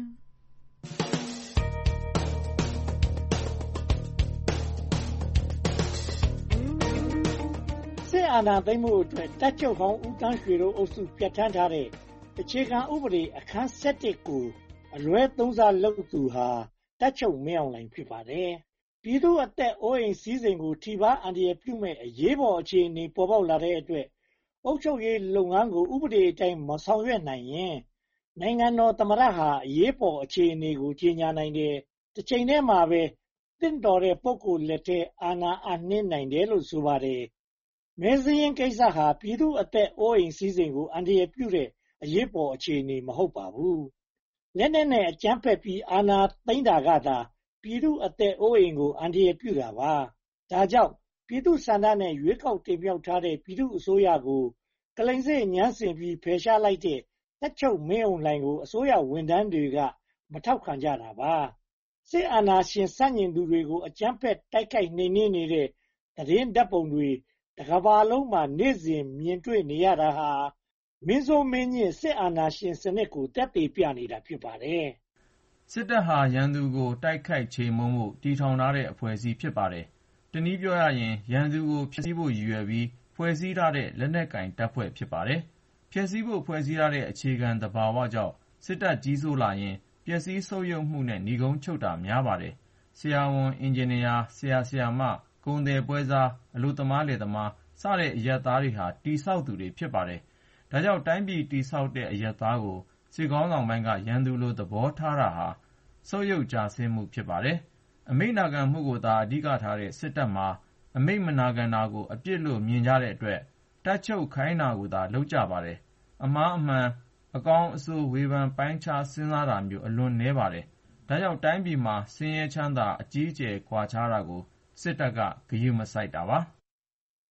စစ်အာဏာသိမ်းမှုအတွက်တပ်ချုပ်ဟောင်းဦးတန်းရွှေတို့အုပ်စုပြဋ္ဌာန်းထားတဲ့အခြေခံဥပဒေအခန်း ၁၁ ကိုအလွဲသုံးစားလုပ်သူဟာတပ်ချုပ်မင်းအောင်လှိုင်ဖြစ်ပါတယ်။ပြည်သူ့အသက်အိုးအိမ်စည်းစိမ်ကိုထိပါအန္တရာယ်ပြုမဲ့အရေးပေါ်အခြေအနေပေါ်ပေါက်လာတဲ့အတွက်အုပ်ချုပ်ရေးလုပ်ငန်းကိုဥပဒေအတိုင်းမဆောင်ရွက်နိုင်ရင်နိုင်ငံတော်သမ္မတဟာအရေးပေါ်အခြေအနေကိုကြေညာနိုင်တယ်။တစ်ချိန်တည်းမှာပဲတင့်တော်တဲ့ပုဂ္ဂိုလ်လက်ထဲအာဏာအပ်နှင်းနိုင်တယ်လို့ဆိုပါတယ်။မဲစင်းကိစ္စဟာပြည်သူ့အသက်အိုးအိမ်စည်းစိမ်ကိုအန္တရာယ်ပြုတဲ့အရေးပေါ်အခြေအနေမဟုတ်ပါဘူး။လက်နက်နဲ့အကြမ်းဖက်ပြီးအာဏာသိမ်းတာကသာပြည်သူ့အသက်အိုးအိမ်ကိုအန္တရာယ်ပြုတာပါ။ဒါကြောင့်ပြည်သူ့ဆန္ဒနဲ့ရွေးကောက်တင်မြှောက်ထားတဲ့ပြည်သူ့အစိုးရကိုကလိမ်စေ့ညှမ်းဆင်ပြီးဖယ်ရှားလိုက်တဲ့တပ်ချုပ်မင်းအောင်လှိုင်ကိုအစိုးရဝန်ထမ်းတွေကမထောက်ခံကြတာပါ။စစ်အာဏာရှင်ဆန့်ကျင်သူတွေကိုအကြမ်းဖက်တိုက်ခိုက်နှိမ်နင်းနေတဲ့သတင်းဓာတ်ပုံတွေတကမ္ဘာလုံးမှာနေ့စဉ်မြင်တွေ့နေရတာဟာမင်းဆိုးမင်းညစ်စစ်အာဏာရှင်စနစ်ကိုတက်တည်ပြနေတာဖြစ်ပါတယ်။စစ်တပ်ဟာရန်သူကိုတိုက်ခိုက်ချေမှုန်းမှုတည်ထောင်ထားတဲ့အဖွဲ့အစည်းဖြစ်ပါတယ်။တနည်းပြောရရင်ရန်သူကိုဖျက်ဆီးဖို့ရည်ရွယ်ပြီးဖွဲ့စည်းထားတဲ့လက်နက်ကင်တပ်ဖွဲ့ဖြစ်ပါတယ်။ဖျက်ဆီးဖို့ဖွဲ့စည်းထားတဲ့အခြေခံသဘာဝကြောင့်စစ်တပ်ကြီးစိုးလာရင်ပျက်စီးဆုတ်ယုတ်မှုနဲ့ဏီကုန်းချုပ်တာများပါတယ်။ဆရာဝန်အင်ဂျင်နီယာဆရာဆရာမကုန်သည်ပွဲစားအလုပ်သမားလယ်သမားစတဲ့အရပ်သားတွေဟာတိဆောက်သူတွေဖြစ်ပါတယ်။ဒါကြောင့်တိုင်းပြည်တိဆောက်တဲ့အရပ်သားကိုစစ်ကောင်းဆောင်ပိုင်းကရန်သူလိုသဘောထားတာဟာဆုတ်ယုတ်ကျဆင်းမှုဖြစ်ပါတယ်။အမိန့်နာခံမှုကိုသာအဓိကထားတဲ့စစ်တပ်မှာအမိန့်မနာခံတာကိုအပြစ်လို့မြင်ကြတဲ့အတွက်တပ်ချုပ်ခိုင်းတာကိုသာလုပ်ကြပါတယ်။အမှားအမှန်အကောင်းအဆိုးဝေဖန်ပိုင်းခြားစဉ်းစားတာမျိုးအလွန်နည်းပါတယ်။ဒါကြောင့်တိုင်းပြည်မှာဆင်းရဲချမ်းသာအကြီးအကျယ်ကွာခြားတာကိုစစ်တပ်ကဂရုမစိုက်တာပါ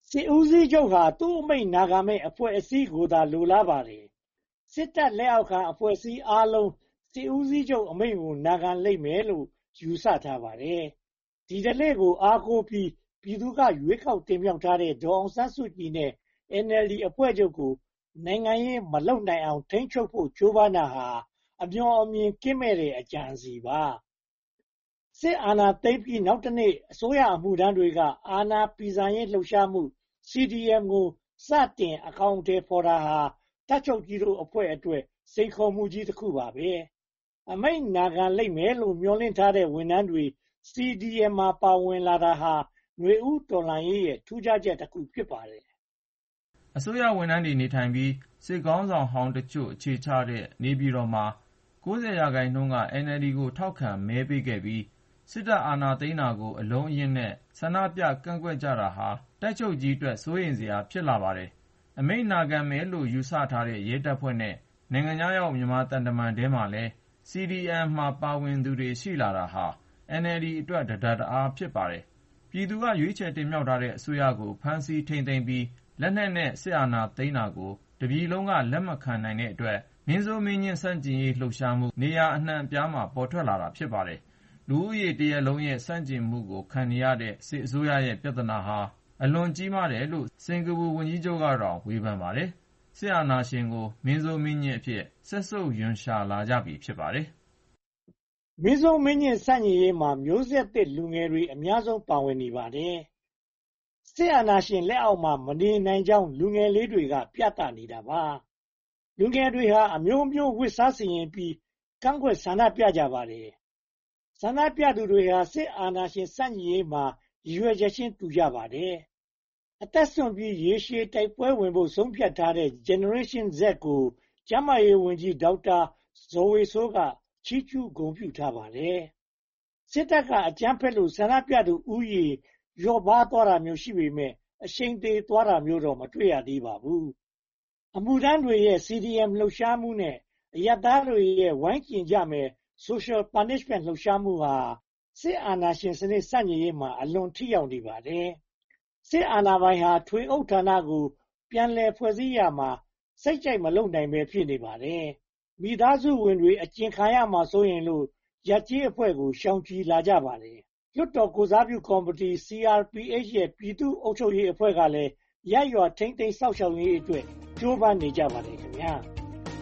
စစ်ဦးစီးချုပ်ဟာသူ့အမိန့်နာခံမဲ့အဖွဲ့အစည်းကိုသာလိုလားပါတယ်စစ်တပ်လက်အောက်ခံအဖွဲ့အစည်းအားလုံးစစ်ဦးစီးချုပ်အမိန့်ကိုနာခံလိမ့်မယ်လို့ယူဆထားပါတယ်ဒီတလေကိုအားကိုးပြီးပြည်သူကရွေးကောက်တင်မြှောက်ထားတဲ့ဒေါ်အောင်ဆန်းစုကြည်နဲ့ N L D အဖွဲ့ချုပ်ကိုနိုင်ငံရေးမလုပ်နိုင်အောင်ထိန်းချုပ်ဖို့ကြိုးပမ်းတာဟာအမျှော်အမြင်ကင်းမဲ့တဲ့အကြံအစီပါစစ်အာဏာသိမ်းပြီးနောက်တစ်နေ့အစိုးရအမှုထမ်းတွေကအာဏာဖီဆန်ရေးလှုပ်ရှားမှု C D M ကိုစတင်အကောင့်ထဲပေါ်တာဟာတပ်ချုပ်ကြီးတို့အဖွဲ့အတွက်စိန်ခေါ်မှုကြီးတစ်ခုပါပဲအမိန့်နာခံလိမ့်မယ်လို့မျှော်လင့်ထားတဲ့ဝန်ထမ်းတွေ C D M မှာပါဝင်လာတာဟာຫນွေဦးတော်လှန်ရေးရဲ့ထူးခြားချက်တစ်ခုဖြစ်ပါတယ်အစိုးရဝန်ထမ်းတွေနေထိုင်ပြီးစစ်ခေါင်းဆောင်ဟောင်းတချို့အခြေချတဲ့နေပြည်တော်မှာ၉၀ရာခိုင်နှုန်းက N L D ကိုထောက်ခံမဲပေးခဲ့ပြီးစစ်တပ်အာဏာသိမ်းတာကိုအလုံးအရင်းနဲ့ဆန္ဒပြကန့်ကွက်ကြတာဟာတပ်ချုပ်ကြီးအတွက်စိုးရိမ်စရာဖြစ်လာပါတယ်။အမိန့်နာခံမယ်လို့ယူဆထားတဲ့ရဲတပ်ဖွဲ့နဲ့နိုင်ငံခြားရောက်မြန်မာတန်တမန်ထဲမှာလည်း C D M မှာပါဝင်သူတွေရှိလာတာဟာ N L D အတွက်တဒတ်တအားဖြစ်ပါတယ်။ပြည်သူကရွေးချယ်တင်မြှောက်ထားတဲ့အစိုးရကိုဖမ်းဆီးထိန်းသိမ်းပြီးလက်နက်နဲ့စစ်အာဏာသိမ်းတာကိုတပြည်လုံးကလက်မခံနိုင်တဲ့အတွက်မင်းဆိုးမင်းညှင်းဆန့်ကျင်ရေးလှုပ်ရှားမှုနေရာအနှံ့အပြားမှာပေါ်ထွက်လာတာဖြစ်ပါတယ်။လူဦးရေတရပ်လုံးရဲ့ဆန့်ကျင်မှုကိုခံနေရတဲ့စစ်အစိုးရရဲ့ပြဿနာဟာအလွန်ကြီးမားတယ်လို့စင်ကာပူဝန်ကြီးချုပ်ကတော့ဝေဖန်ပါတယ်။စစ်အာဏာရှင်ကိုမင်းဆိုးမင်းညှင်းအဖြစ်ဆက်ဆုပ်ယွန်ရှာလာကြပြီဖြစ်ပါတယ်။မင်းဆိုးမင်းညှင်းဆန့်ကျင်ရေးမှာမျိုးဆက်သစ်လူငယ်တွေအများဆုံးပါဝင်နေပါတယ်။စစ်အာဏာရှင်လက်အောက်မှာမနေနိုင်ကြောင်းလူငယ်လေးတွေကပြသနေတာပါ။လူငယ်တွေဟာအမျိုးမျိုးဝစ်စားစီရင်ပြီးကန့်ကွက်ဆန္ဒပြကြပါတယ်။ဆန္ဒပြသူတွေဟာစစ်အာဏာရှင်ဆန့်ကျင်ရေးမှာရည်ရွယ်ချက်ချင်းတူကြပါတယ်။အသက်စွန့်ပြီးရေရှည်တိုက်ပွဲဝင်ဖို့ဆုံးဖြတ်ထားတဲ့ Generation Z ကိုကျန်းမာရေးဝန်ကြီးဒေါက်တာဇော်ဝေစိုးကချီးကျူးဂုဏ်ပြုထားပါတယ်။စစ်တပ်ကအကြမ်းဖက်လို့ဆန္ဒပြသူဦးရေလျော့ပါးသွားတာမျိုးရှိပေမဲ့အရှိန်သေးသွားတာမျိုးတော့မတွေ့ရသေးပါဘူး။အမှုထမ်းတွေရဲ့ C D M လှုပ်ရှားမှုနဲ့အရပ်သားတွေရဲ့ဝိုင်းကျင်ကြမယ် Social Punishment လှုပ်ရှားမှုဟာစစ်အာဏာရှင်စနစ်ဆန့်ကျင်ရေးမှာအလွန်ထိရောက်နေပါတယ်။စစ်အာဏာပိုင်ဟာထွေအုပ်ဌာနကိုပြန်လည်ဖွဲ့စည်းရမှာစိတ်ကြိုက်မလုပ်နိုင်ပဲဖြစ်နေပါတယ်။မိသားစုဝင်တွေအကျဉ်ခံရမှာစိုးရင်လို့ရပ်ကျေးအဖွဲ့ကိုရှောင်ကြဉ်လာကြပါတယ်။လွှတ်တော်ကိုစားပြုကော်မတီ C R P H ရဲ့ပြည်သူ့အုပ်ချုပ်ရေးအဖွဲ့ကလည်းရပ်ရွာထိန်းသိမ်းစောင့်ရှောက်ရေးအတွက်ကြိုးပမ်းနေကြပါတယ်ခင်ဗျာ။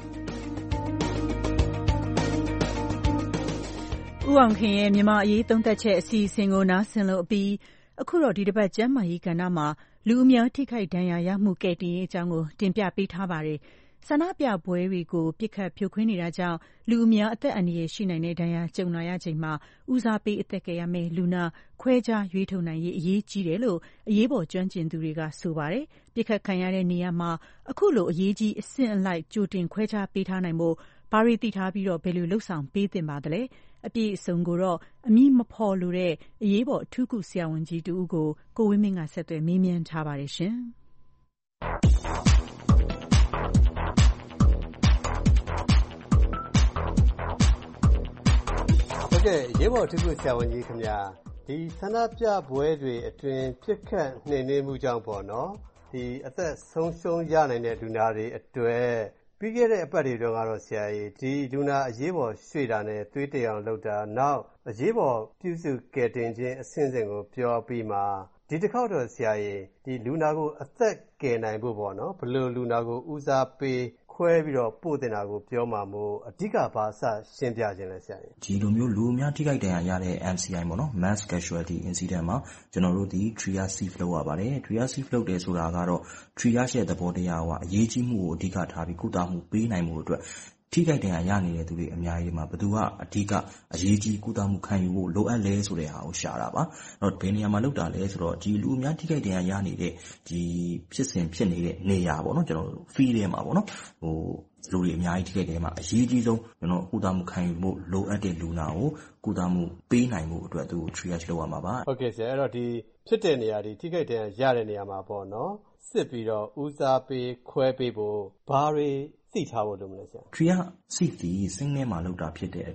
ဦးအောင်ခင်ရဲ့မြန်မာအရေးသုံးသပ်ချက်အစီအစဉ်ကိုနားဆင်လို့အပြီးအခုတော့ဒီတစ်ပတ်ကျမ်းမာရေးကဏ္ဍမှာလူအများထိခိုက်ဒဏ်ရာရမှုကဲ့တင်ရေးအကြောင်းကိုတင်ပြပေးထားပါတယ်။ဆန္ဒပြပွဲတွေကိုပြစ်ခတ်ဖြိုခွင်းနေတာကြောင့်လူအများအသက်အန္တရာယ်ရှိနိုင်တဲ့ဒဏ်ရာကြုံလာရချိန်မှာဦးစားပေးအသက်ကယ်ရမယ့်လူနာခွဲခြားရွေးထုတ်နိုင်ရေးအရေးကြီးတယ်လို့အရေးပေါ်ကျွမ်းကျင်သူတွေကဆိုပါတယ်။ပြစ်ခတ်ခံရတဲ့နေရာမှာအခုလိုအရေးကြီးအဆင့်အလိုက်ကြိုတင်ခွဲခြားပေးထားနိုင်ဖို့ဘာတွေသိထားပြီးတော့ဘယ်လိုလှုပ်ဆောင်ပေးသင့်ပါသလဲအပြည့်အစုံကိုတော့အမည်မဖော်လိုတဲ့အရေးပေါ်အထူးကုဆရာဝန်ကြီးတူဦးကိုကိုဝင်းမင်းကဆက်သွယ်မေးမြန်းထားပါတယ်ရှင်။ဟုတ်ကဲ့အရေးပေါ်အထူးကုဆရာဝန်ကြီးခင်ဗျာဒီဆန္ဒပြပွဲတွေအတွင်းပြစ်ခတ်နှိမ်နင်းမှုကြောင့်ပေါ့နော်ဒီအသက်ဆုံးရှုံးရနိုင်တဲ့လူနာတွေအတွက်ပြီးခဲ့တဲ့အပတ်တွေတုန်းကတော့ဆရာကြီးဒီလူနာအရေးပေါ်ရွှေ့တာနဲ့သွေးတည်အောင်လုပ်တာနောက်အရေးပေါ်ပြုစုကယ်တင်ခြင်းအဆင့်ဆင့်ကိုပြောပြီးမှဒီတစ်ခေါက်တော့ဆရာကြီးဒီလူနာကိုအသက်ကယ်နိုင်ဖို့ပေါ့နော်ဘယ်လိုလူနာကိုဦးစားပေးခွဲပြီးတော့ပို့တင်တာကိုပြောမှာမို့အဓိကဘာအစရှင်းပြခြင်းလဲဆရာကြီးဒီလိုမျိုးလူအများထိခိုက်ဒဏ်ရာရတဲ့ M C I ပေါ့နော် Mass Casualty Incident မှာကျွန်တော်တို့ဒီ triage လုပ်ရပါတယ် triage လုပ်တယ်ဆိုတာကတော့ triage ရဲ့သဘောတရားကအရေးကြီးမှုကိုအဓိကထားပြီးကုသမှုပေးနိုင်မှုအတွက်ထိခိုက်ဒဏ်ရာရနေတဲ့သူတွေအများကြီးမှာဘယ်သူကအဓိကအရေးကြီးကုသမှုခံယူဖို့လိုအပ်လဲဆိုတဲ့ဟာကိုရှာတာပါအဲ့တော့ဘယ်နေရာမှာလုပ်တာလဲဆိုတော့ဒီလူအများထိခိုက်ဒဏ်ရာရနေတဲ့ဒီဖြစ်စဉ်ဖြစ်နေတဲ့နေရာပေါ့နော်ကျွန်တော်တို့ field ထဲမှာပေါ့နော်ဟိုလူတွေအများကြီးထိခိုက်တယ်မှာအရေးကြီးဆုံးကျွန်တော်ကုသမှုခံယူဖို့လိုအပ်တဲ့လူနာကိုကုသမှုပေးနိုင်မှုအတွက်သူ triage လုပ်ရမှာပါဟုတ်ကဲ့ဆရာအဲ့တော့ဒီဖြစ်တဲ့နေရာဒီထိခိုက်ဒဏ်ရာရတဲ့နေရာမှာပေါ့နော်စစ်ပြီးတော့ဦးစားပေးခွဲပေးဖို့ဘာတွေသိထားဖို့လိုမလဲဆရာ triage စီတီစိတ်ထဲမှာလောက်တာဖြစ်တဲ့အတွက်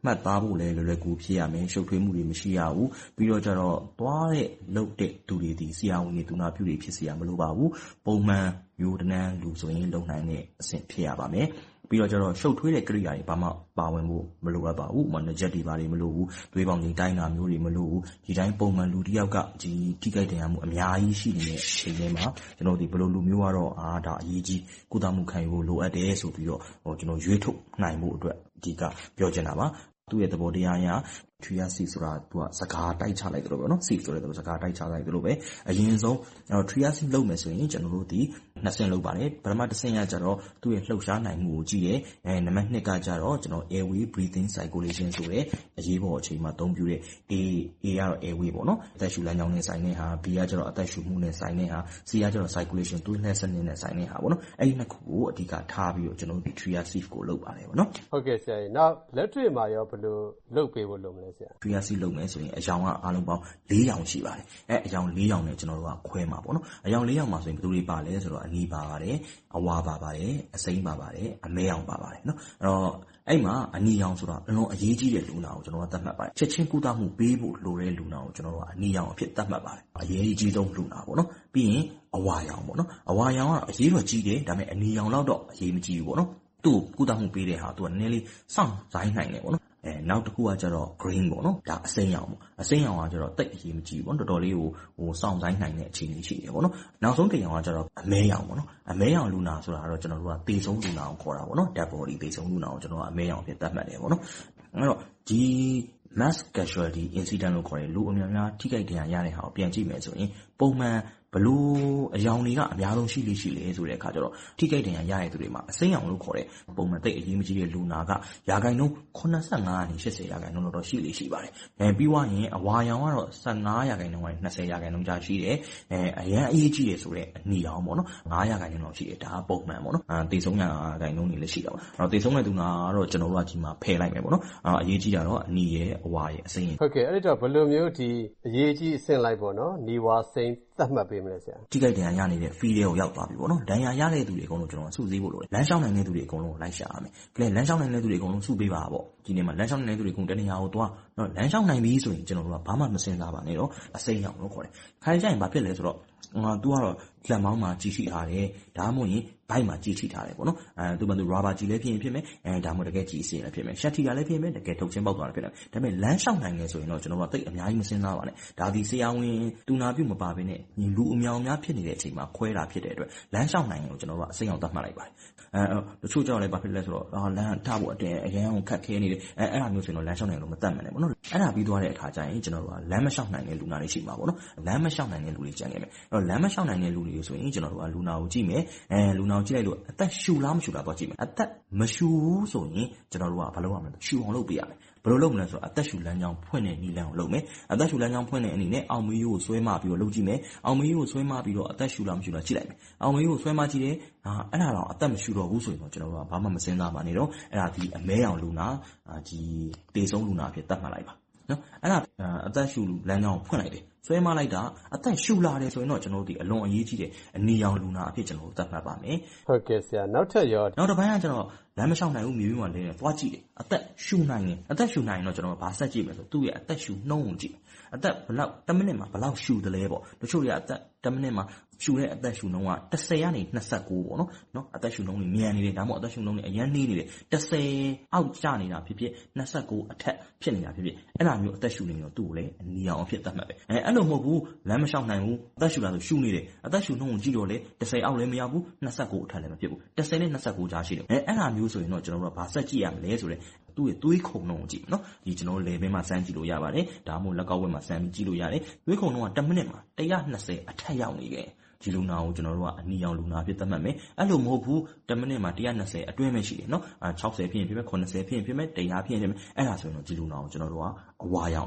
မှတ်သားဖို့လည်းလွယ်လွယ်ကူဖြစ်ရမယ်ရှုပ်ထွေးမှုတွေမရှိရဘူးပြီးတော့ကျတော့သွားတဲ့လုပ်တဲ့သူတွေဒီဆရာဝန်တွေသူနာပြုတွေဖြစ်စီရမလို့ပါဘူးပုံမှန်မျိုးတန်းလူဆိုရင်လုံနိုင်တဲ့အဆင့်ဖြစ်ရပါမယ်ပြီးတော့ကျတော့ရှုပ်ထွေးတဲ့ကိရိယာတွေဘာမှပါဝင်ဖို့မလိုအပ်ပါဘူး။မနက်ချက်တွေပါတွေမလိုဘူး။သွေးပေါင်ကြီးတိုင်းတာမျိုးတွေမလိုဘူး။ဒီတိုင်းပုံမှန်လူတစ်ယောက်ကဒီထိခိုက်ဒဏ်ရာမှုအများကြီးရှိနေတဲ့အချိန်တွေမှာကျွန်တော်ဒီဘယ်လိုလူမျိုးကတော့အာဒါအရေးကြီးကုသမှုခံယူဖို့လိုအပ်တယ်ဆိုပြီးတော့ဟိုကျွန်တော်ရွေးထုတ်နိုင်ဖို့အတွက်ဒီကပြောချင်တာပါ။သူ့ရဲ့သဘောတရားအရTria Seed ဆိုတာသူကစကားတိုက်ချလိုက်တယ်လို့ပဲเนาะ Seed ဆိုတဲ့သူစကားတိုက်ချလိုက်တယ်လို့ပဲအရင်ဆုံးကျွန်တော် Tria Seed လုပ်မယ်ဆိုရင်ကျွန်တော်တို့ဒီနှစ်ဆင့်လုပ်ပါတယ်ပထမတစ်ဆင့်ကကျတော့သူ့ရဲ့လှုပ်ရှားနိုင်မှုကိုကြည့်ရဲအဲနံပါတ်နှစ်ကကျတော့ကျွန်တော် airway breathing circulation ဆိုတဲ့အရေးပေါ်အချိန်မှာအသုံးပြုတဲ့ A A ကတော့ airway ပေါ့เนาะအသက်ရှူလမ်းကြောင်းနဲ့ဆိုင်တဲ့ဟာ B ကကျတော့အသက်ရှူမှုနဲ့ဆိုင်တဲ့ဟာ C ကကျတော့ circulation သွေးလှည့်စနစ်နဲ့ဆိုင်တဲ့ဟာပေါ့เนาะအဲ့ဒီနှစ်ခုကိုအဓိကထားပြီးတော့ကျွန်တော်ဒီ Tria Seed ကိုလုပ်ပါတယ်ပေါ့เนาะဟုတ်ကဲ့ဆရာနောက်လက်တွေ့မှာရောဘယ်လိုလုပ်ပေးဖို့လုပ်မလဲဆရာ Tria Seed လုပ်မယ်ဆိုရင်အယောင်ကအားလုံးပေါင်း၄ရောင်ရှိပါတယ်အဲအယောင်၄ရောင်နဲ့ကျွန်တော်တို့ကခွဲမှာပေါ့နော်အယောင်၄ရောင်မှာဆိုရင်ဘယ်သူတွေပါလဲဆိုတော့အနီးပါပါတယ်အဝါပါပါတယ်အစိမ်းပါပါတယ်အမဲရောင်ပါပါတယ်နော်အဲ့တော့အဲ့မှာအနီရောင်ဆိုတာအလုံးအရေးကြီးတဲ့လူနာကိုကျွန်တော်ကသတ်မှတ်ပါတယ်ချက်ချင်းကုသမှုပေးဖို့လိုတဲ့လူနာကိုကျွန်တော်တို့ကအနီရောင်အဖြစ်သတ်မှတ်ပါတယ်အရေးကြီးဆုံးလူနာပေါ့နော်ပြီးရင်အဝါရောင်ပေါ့နော်အဝါရောင်ကအရေးတော့ကြီးတယ်ဒါပေမဲ့အနီရောင်တော့အရေးမကြီးဘူးပေါ့နော်သူ့ကုသမှုပေးတဲ့ဟာသူကနည်းနည်းလေးစောင့်ဆိုင်နိုင်တယ်ပေါ့နော်အဲနောက်တစ်ခုကကျတော့ green ပေါ့နော်ဒါအစိမ်းရောင်ပေါ့အစိမ်းရောင်ကကျတော့တိတ်အရေးမကြီးဘူးပေါ့တော်တော်လေးကိုဟိုစောင့်ဆိုင်နိုင်တဲ့အခြေအနေရှိတယ်ပေါ့နော်နောက်ဆုံးတစ်ရောင်ကကျတော့အမဲရောင်ပေါ့နော်အမဲရောင်လူနာဆိုတာကတော့ကျွန်တော်တို့ကသေဆုံးလူနာကိုခေါ်တာပေါ့နော် dead body သေဆုံးလူနာကိုကျွန်တော်ကအမဲရောင်အဖြစ်သတ်မှတ်တယ်ပေါ့နော်အဲ့တော့ဒီ mass casualty incident လို့ခေါ်တဲ့လူအများများထိခိုက်ဒဏ်ရာရတဲ့ဟာကိုပြန်ကြည့်မယ်ဆိုရင်ပုံမှန်ဘလို့အယောင်တွေကအများဆုံးရှိလိမ့်ရှိလေဆိုတဲ့အခါကျတော့ထိခိုက်ဒဏ်ရာရတဲ့သူတွေမှာအစိမ်းရောင်လို့ခေါ်တဲ့ပုံမှန်သိအရေးမကြီးတဲ့လူနာကရာခိုင်နှုန်းeighty-fiveကနေeightyရာခိုင်နှုန်းတော့ရှိလိမ့်ရှိပါတယ်။အဲပြီးွားရင်အဝါရောင်ကတော့fifteenရာခိုင်နှုန်းကနေtwentyရာခိုင်နှုန်းကြာရှိတယ်။အဲအရန်အရေးကြီးတယ်ဆိုတဲ့အနီရောင်ပေါ့နော်fiveရာခိုင်နှုန်းလောက်ရှိတယ်ဒါကပုံမှန်ပေါ့နော်အဲတေဆုံးရာခိုင်နှုန်းတွေလည်းရှိတာပါ။အဲ့တော့တေဆုံးတဲ့သူနာကတော့ကျွန်တော်တို့ကဒီမှာဖယ်လိုက်မယ်ပေါ့နော်။အဲအရေးကြီးတာတော့အနီရဲ့အဝါရဲ့အစိမ်းရဲ့ဟုတ်ကဲ့အဲ့တော့ဘယ်လိုမျိုးဒီအရေးကြီးအဆင့်လိုက်ပေါ့နော်နီဝါစိမ်းသတ်မှတ်ပေးမလဲဆရာထိခိုက်ဒဏ်ရာရနေတဲ့ field ကိုရောက်သွားပြီပေါ့နော်ဒဏ်ရာရတဲ့သူတွေအကုန်လုံးကျွန်တော်စုစည်းဖို့လိုတယ်လမ်းလျှောက်နိုင်တဲ့သူတွေအကုန်လုံးလိုက်ရှာရမယ်ကဲလမ်းလျှောက်နိုင်တဲ့သူတွေအကုန်လုံးစုပေးပါပေါ့ဒီနေ့မှာလမ်းလျှောက်နိုင်တဲ့သူတွေအကုန်တနေရာကိုသွားနော်လမ်းလျှောက်နိုင်ပြီဆိုရင်ကျွန်တော်တို့ကဘာမှမစင်စားပါနဲ့တော့အစိမ်းရောင်လို့ခေါ်တယ်ခိုင်းကြရင်ဘာဖြစ်လဲဆိုတော့ငါ तू ကတော့လက်မောင်းမှာကြီးရှိထားတယ်ဒါမှမဟုတ်ရင်ဘိုက်မှာကြီးရှိထားတယ်ပေါ့နော်အဲသူမှသူ rubber ကြီးလည်းဖြစ်ရင်ဖြစ်မယ်အဲဒါမှမဟုတ်တကယ်ကြီးအစင်လည်းဖြစ်မယ်ရှက်ထီကလည်းဖြစ်မယ်တကယ်ထုတ်ချင်းပေါက်သွားတယ်ဖြစ်တယ်ဒါပေမဲ့လမ်းလျှောက်နိုင်တယ်ဆိုရင်တော့ကျွန်တော်တို့ကတိတ်အများကြီးမစင်စားပါနဲ့ဒါဒီဆရာဝန်တူနာပြုမပါဘဲနဲ့ညီလူအများအများဖြစ်နေတဲ့အချိန်မှာခွဲတာဖြစ်တဲ့အတွက်လမ်းလျှောက်နိုင်ရင်ကျွန်တော်တို့ကအစိမ်းအောင်သတ်မှတ်လိုက်ပါတယ်အဲတချို့ကြောင့်လည်းဘာဖြစ်လဲဆိုတော့လမ်းထဖို့အတင်းအရင်အောင်ခက်ခဲနေတယ်အဲအဲ့ဒါမျိုးဆိုရင်တော့လမ်းလျှောက်နိုင်လို့မတတ်မှန်နဲ့ပေါ့နော်အဲ့ဒါပြီးသွားတဲ့အခါကျရင်ကျွန်တော်တို့ကလမ်းမလျှောက်နိုင်တဲ့လူနာတွေရှိမှာပေါ့နော်လမ်းမလျှောက်နိုင်တဲ့လူတွေကြံခဲ့မယ်အဲ့တော့လမ်းမလျှောက်နိုင်တဲ့လူတွေဆိုရင်ကျွန်တော်တို့ကလူနာကိုကြည့်မယ်အဲလူနာကိုကြည့်လိုက်လို့အသက်ရှူလားမရှူလားတော့ကြည့်မယ်အသက်မရှူဘူးဆိုရင်ကျွန်တော်တို့ကဘာလုပ်ရမလဲရှူအောင်လုပ်ပေးရမယ်ဘယ်လိုလုပ်မလဲဆိုတော့အသက်ရှူလမ်းကြောင်းဖွင့်တဲ့နည်းလမ်းကိုလုပ်မယ်အသက်ရှူလမ်းကြောင်းဖွင့်တဲ့အနေနဲ့အောင်မီးကိုဆွဲမပြီးတော့လုပ်ကြည့်မယ်အောင်မီးကိုဆွဲမပြီးတော့အသက်ရှူလားမရှူလားကြည့်လိုက်မယ်အောင်မီးကိုဆွဲမကြည့်တယ်ဟာအဲ့ဒါတော့အသက်မရှူတော့ဘူးဆိုရင်တော့ကျွန်တော်တို့ကဘာမှမစင်စားပါနဲ့တော့အဲ့ဒါဒီအမဲရောင်လူနာဒီတေဆုံးလူနာအဖြစ်သတ်မှတ်လိုက်ပါနော်အဲ့ဒါအသက်ရှူလမ်းကြောင်းဖွင့်လိုက်တယ်ဆွဲမလိုက်တာအသက်ရှူလာတယ်ဆိုရင်တော့ကျွန်တော်တို့ဒီအလွန်အရေးကြီးတဲ့အနီရောင်လူနာအဖြစ်ကျွန်တော်တို့သတ်မှတ်ပါမယ်ဟုတ်ကဲ့ဆရာနောက်ထပ်ရောနောက်တစ်ပိုင်းကကျွန်တော်လမ်းမလျှောက်နိုင်ဘူးမြေပြင်မှာလဲနေသွားကြည့်တယ်အသက်ရှူနိုင်တယ်အသက်ရှူနိုင်ရင်တော့ကျွန်တော်ဗာဆက်ကြည့်မယ်ဆိုသူ့ရဲ့အသက်ရှူနှုန်းကိုကြည့်အသက်ဘလောက်tenမိနစ်မှာဘလောက်ရှူတယ်လဲပေါ့တချို့တွေကအသက်tenမိနစ်မှာရှူတဲ့အသက်ရှူနှုန်းကtenကနေtwenty-nineပေါ့နော်နော်အသက်ရှူနှုန်းတွေမြန်နေတယ်ဒါမှမဟုတ်အသက်ရှူနှုန်းတွေအရင်နှေးနေတယ်tenအောက်ကျနေတာဖြစ်ဖြစ်twenty-nineအထက်ဖြစ်နေတာဖြစ်ဖြစ်အဲ့လိုမျိုးအသက်ရှူနေတော့သူ့ကိုလည်းအနီရောင်အဖြစ်သတ်မှတ်ပဲအဲအဲ့လိုမဟုတ်ဘူးလမ်းမလျှောက်နိုင်ဘူးအသက်ရှူလာဆိုရှူနေတယ်အသက်ရှူနှုန်းကိုကြည့်တော့လေtenအောက်လည်းမရဘူးtwenty-nineအထက်လည်းမဖြစ်ဘူးtenနဲ့twenty-nineကြားရှိတယ်အဲအဲ့လိုမျိုးဆိုရင်တော့ကျွန်တော်တို့ကဗာဆက်ကြည့်ရမလဲဆိုတော့သူ့ရဲ့သွေးခုန်နှုန်းကိုကြည့်နော်ဒီကျွန်တော်တို့လေဘင်းမှာစမ်းကြည့်လို့ရပါတယ်ဒါမှမဟုတ်လက်ကောက်ဝက်မှာစမ်းကြည့်လို့ရတယ်သွေးခုန်နှုန်းကtenမိနစ်မှာone twentyအထက်ရောက်နေခဲ့ဒီလူနာကိုကျွန်တော်တို့ကအနီရောင်လူနာဖြစ်သတ်မှတ်မယ်အဲ့လိုမဟုတ်ဘူးtenမိနစ်မှာone twentyအတွင်းပဲရှိတယ်နော်sixtyဖြစ်ရင်ဖြစ်မယ်seventyဖြစ်ရင်ဖြစ်မယ်one hundredဖြစ်ရင်ဖြစ်မယ်အဲ့ဒါဆိုရင်တော့ဒီလူနာကိုကျွန်တော်တို့ကအဝါရောင်အဖြစ်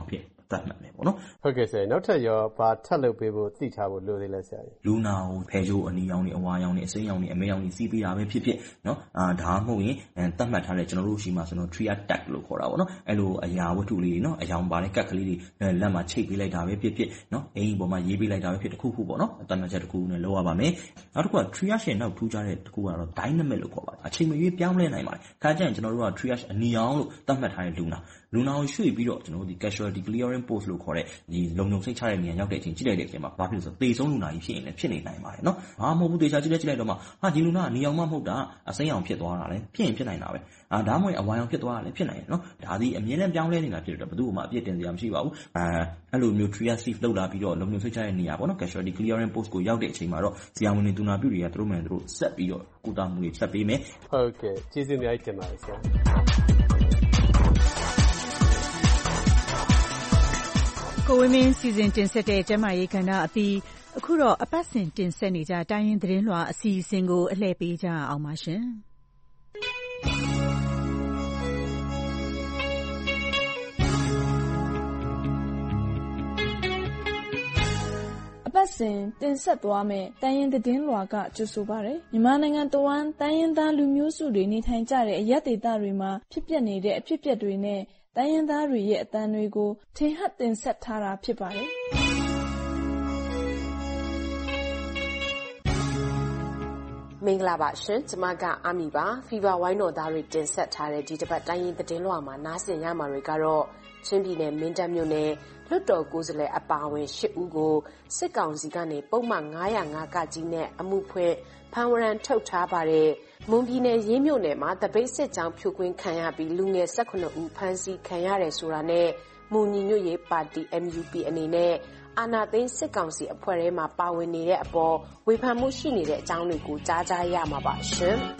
သတ်မှတ်မယ်ပေါ့နော်ဟုတ်ကဲ့ဆရာနောက်ထပ်ရောဘာထပ်လုပ်ပေးဖို့သိထားဖို့လိုသေးလဲဆရာလူနာကိုဖယ်ချိုးအနီရောင်တွေအဝါရောင်တွေအစိမ်းရောင်တွေအမဲရောင်တွေစီးပေးတာပဲဖြစ်ဖြစ်နော်အာဒါမှမဟုတ်ရင်သတ်မှတ်ထားတဲ့ကျွန်တော်တို့ရှိမှဆိုတော့ triad tag လို့ခေါ်တာပေါ့နော်အဲ့လိုအရာဝတ္ထုလေးတွေနော်အယောင်ပါတဲ့ကတ်ကလေးတွေလက်မှာချိတ်ပေးလိုက်တာပဲဖြစ်ဖြစ်နော်အင်းပေါ်မှာရေးပေးလိုက်တာပဲဖြစ်တစ်ခုခုပေါ့နော်သတ်မှတ်ချက်တစ်ခုနဲ့လောက်ရပါမယ်နောက်တစ်ခုက triad ရဲ့နောက်ထူးခြားတဲ့တစ်ခုကတော့ dynamic လို့ခေါ်ပါတယ်အချိန်မရွေးပြောင်းလဲနိုင်ပါတယ်ခါကျရင်ကျွန်တော်တို့က triad အနီရောင်လို့သတ်မှတ်ထားတဲ့လူနာလူနာကိုရွှေ့ပြီးတော့ကျွန်တော်တို့ဒီ casualty clearing post လို့ခေါ်တဲ့ဒီလုံလုံစိတ်ချတဲ့နေရာရောက်တဲ့အချိန်ကြည့်လိုက်တဲ့အချိန်မှာဘာဖြစ်လို့ဆိုတော့သေဆုံးလူနာကြီးဖြစ်ရင်လည်းဖြစ်နေနိုင်ပါတယ်နော်ဘာမှမဟုတ်ဘူးသေချာကြည့်လိုက်ကြည့်လိုက်တော့မှဟာဒီလူနာကနေအောင်မှမဟုတ်တာအစိမ်းအောင်ဖြစ်သွားတာလေဖြစ်ရင်ဖြစ်နိုင်တာပဲအာဒါမှမဟုတ်အဝါရောင်ဖြစ်သွားတာလည်းဖြစ်နိုင်တယ်နော်ဒါဒီအမြဲတမ်းပြောင်းလဲနေတာဖြစ်တော့ဘယ်သူမှအပြစ်တင်စရာမရှိပါဘူးအဲအဲ့လိုမျိုး triad sieve လောက်လာပြီးတော့လုံလုံစိတ်ချတဲ့နေရာပေါ့နော် casualty clearing post ကိုရောက်တဲ့အချိန်မှာတော့ဆရာဝန်တွေတူနာပြုတွေကသူတို့မှန်သူတို့ဆက်ပြီးတော့ကုသမှုတွေဆက်ပေးမယ်ဟုတ်ကဲ့ကျေးဇူးအများကြီးတင်ပါတယ်ဆရာကိုဝင်းမင်းစီစဉ်တင်ဆက်တဲ့ကျန်းမာရေးကဏ္ဍအပြီးအခုတော့အပတ်စဉ်တင်ဆက်နေကြတိုင်းရင်းသတင်းလွှာအစီအစဉ်ကိုအလှည့်ပေးကြအောင်ပါရှင်အပတ်စဉ်တင်ဆက်သွားမယ့်တိုင်းရင်းသတင်းလွှာကကြိုဆိုပါရယ်မြန်မာနိုင်ငံတဝန်းတိုင်းရင်းသားလူမျိုးစုတွေနေထိုင်ကြတဲ့အရပ်ဒေသတွေမှာဖြစ်ပျက်နေတဲ့အဖြစ်အပျက်တွေနဲ့တိုင်းရင်းသားတွေရဲ့အသံတွေကိုထင်ဟပ်တင်ဆက်ထားတာဖြစ်ပါတယ်။မင်္ဂလာပါရှင်ကျမကအာမီပါဖီဗာဝိုင်းတော်သားတွေတင်ဆက်ထားတဲ့ဒီတစ်ပတ်တိုင်းရင်းသတင်းလွှာမှာနားဆင်ရမှာတွေကတော့ချင်းပြည်နယ်မင်းတပ်မြို့နယ်လွှတ်တော်ကိုယ်စားလှယ်အပါအဝင်၈ဦးကိုစစ်ကောင်စီကနေပုံမှန်၅၀၅ကကြီးနဲ့အမှုဖွင့်ဖမ်းဝရမ်းထုတ်ထားပါတယ်မွန်ပြည်နယ်ရေးမြို့နယ်မှာတပိတ်စစ်ကြောင်းဖြိုခွင်းခံရပြီးလူငယ်၁၈ဦးဖမ်းဆီးခံရတယ်ဆိုတာနဲ့မွန်ညီညွတ်ရေးပါတီ M U P အနေနဲ့အာဏာသိမ်းစစ်ကောင်စီအဖွဲ့ထဲမှာပါဝင်နေတဲ့အပေါ်ဝေဖန်မှုရှိနေတဲ့အကြောင်းတွေကိုကြားကြရမှာပါရှင်။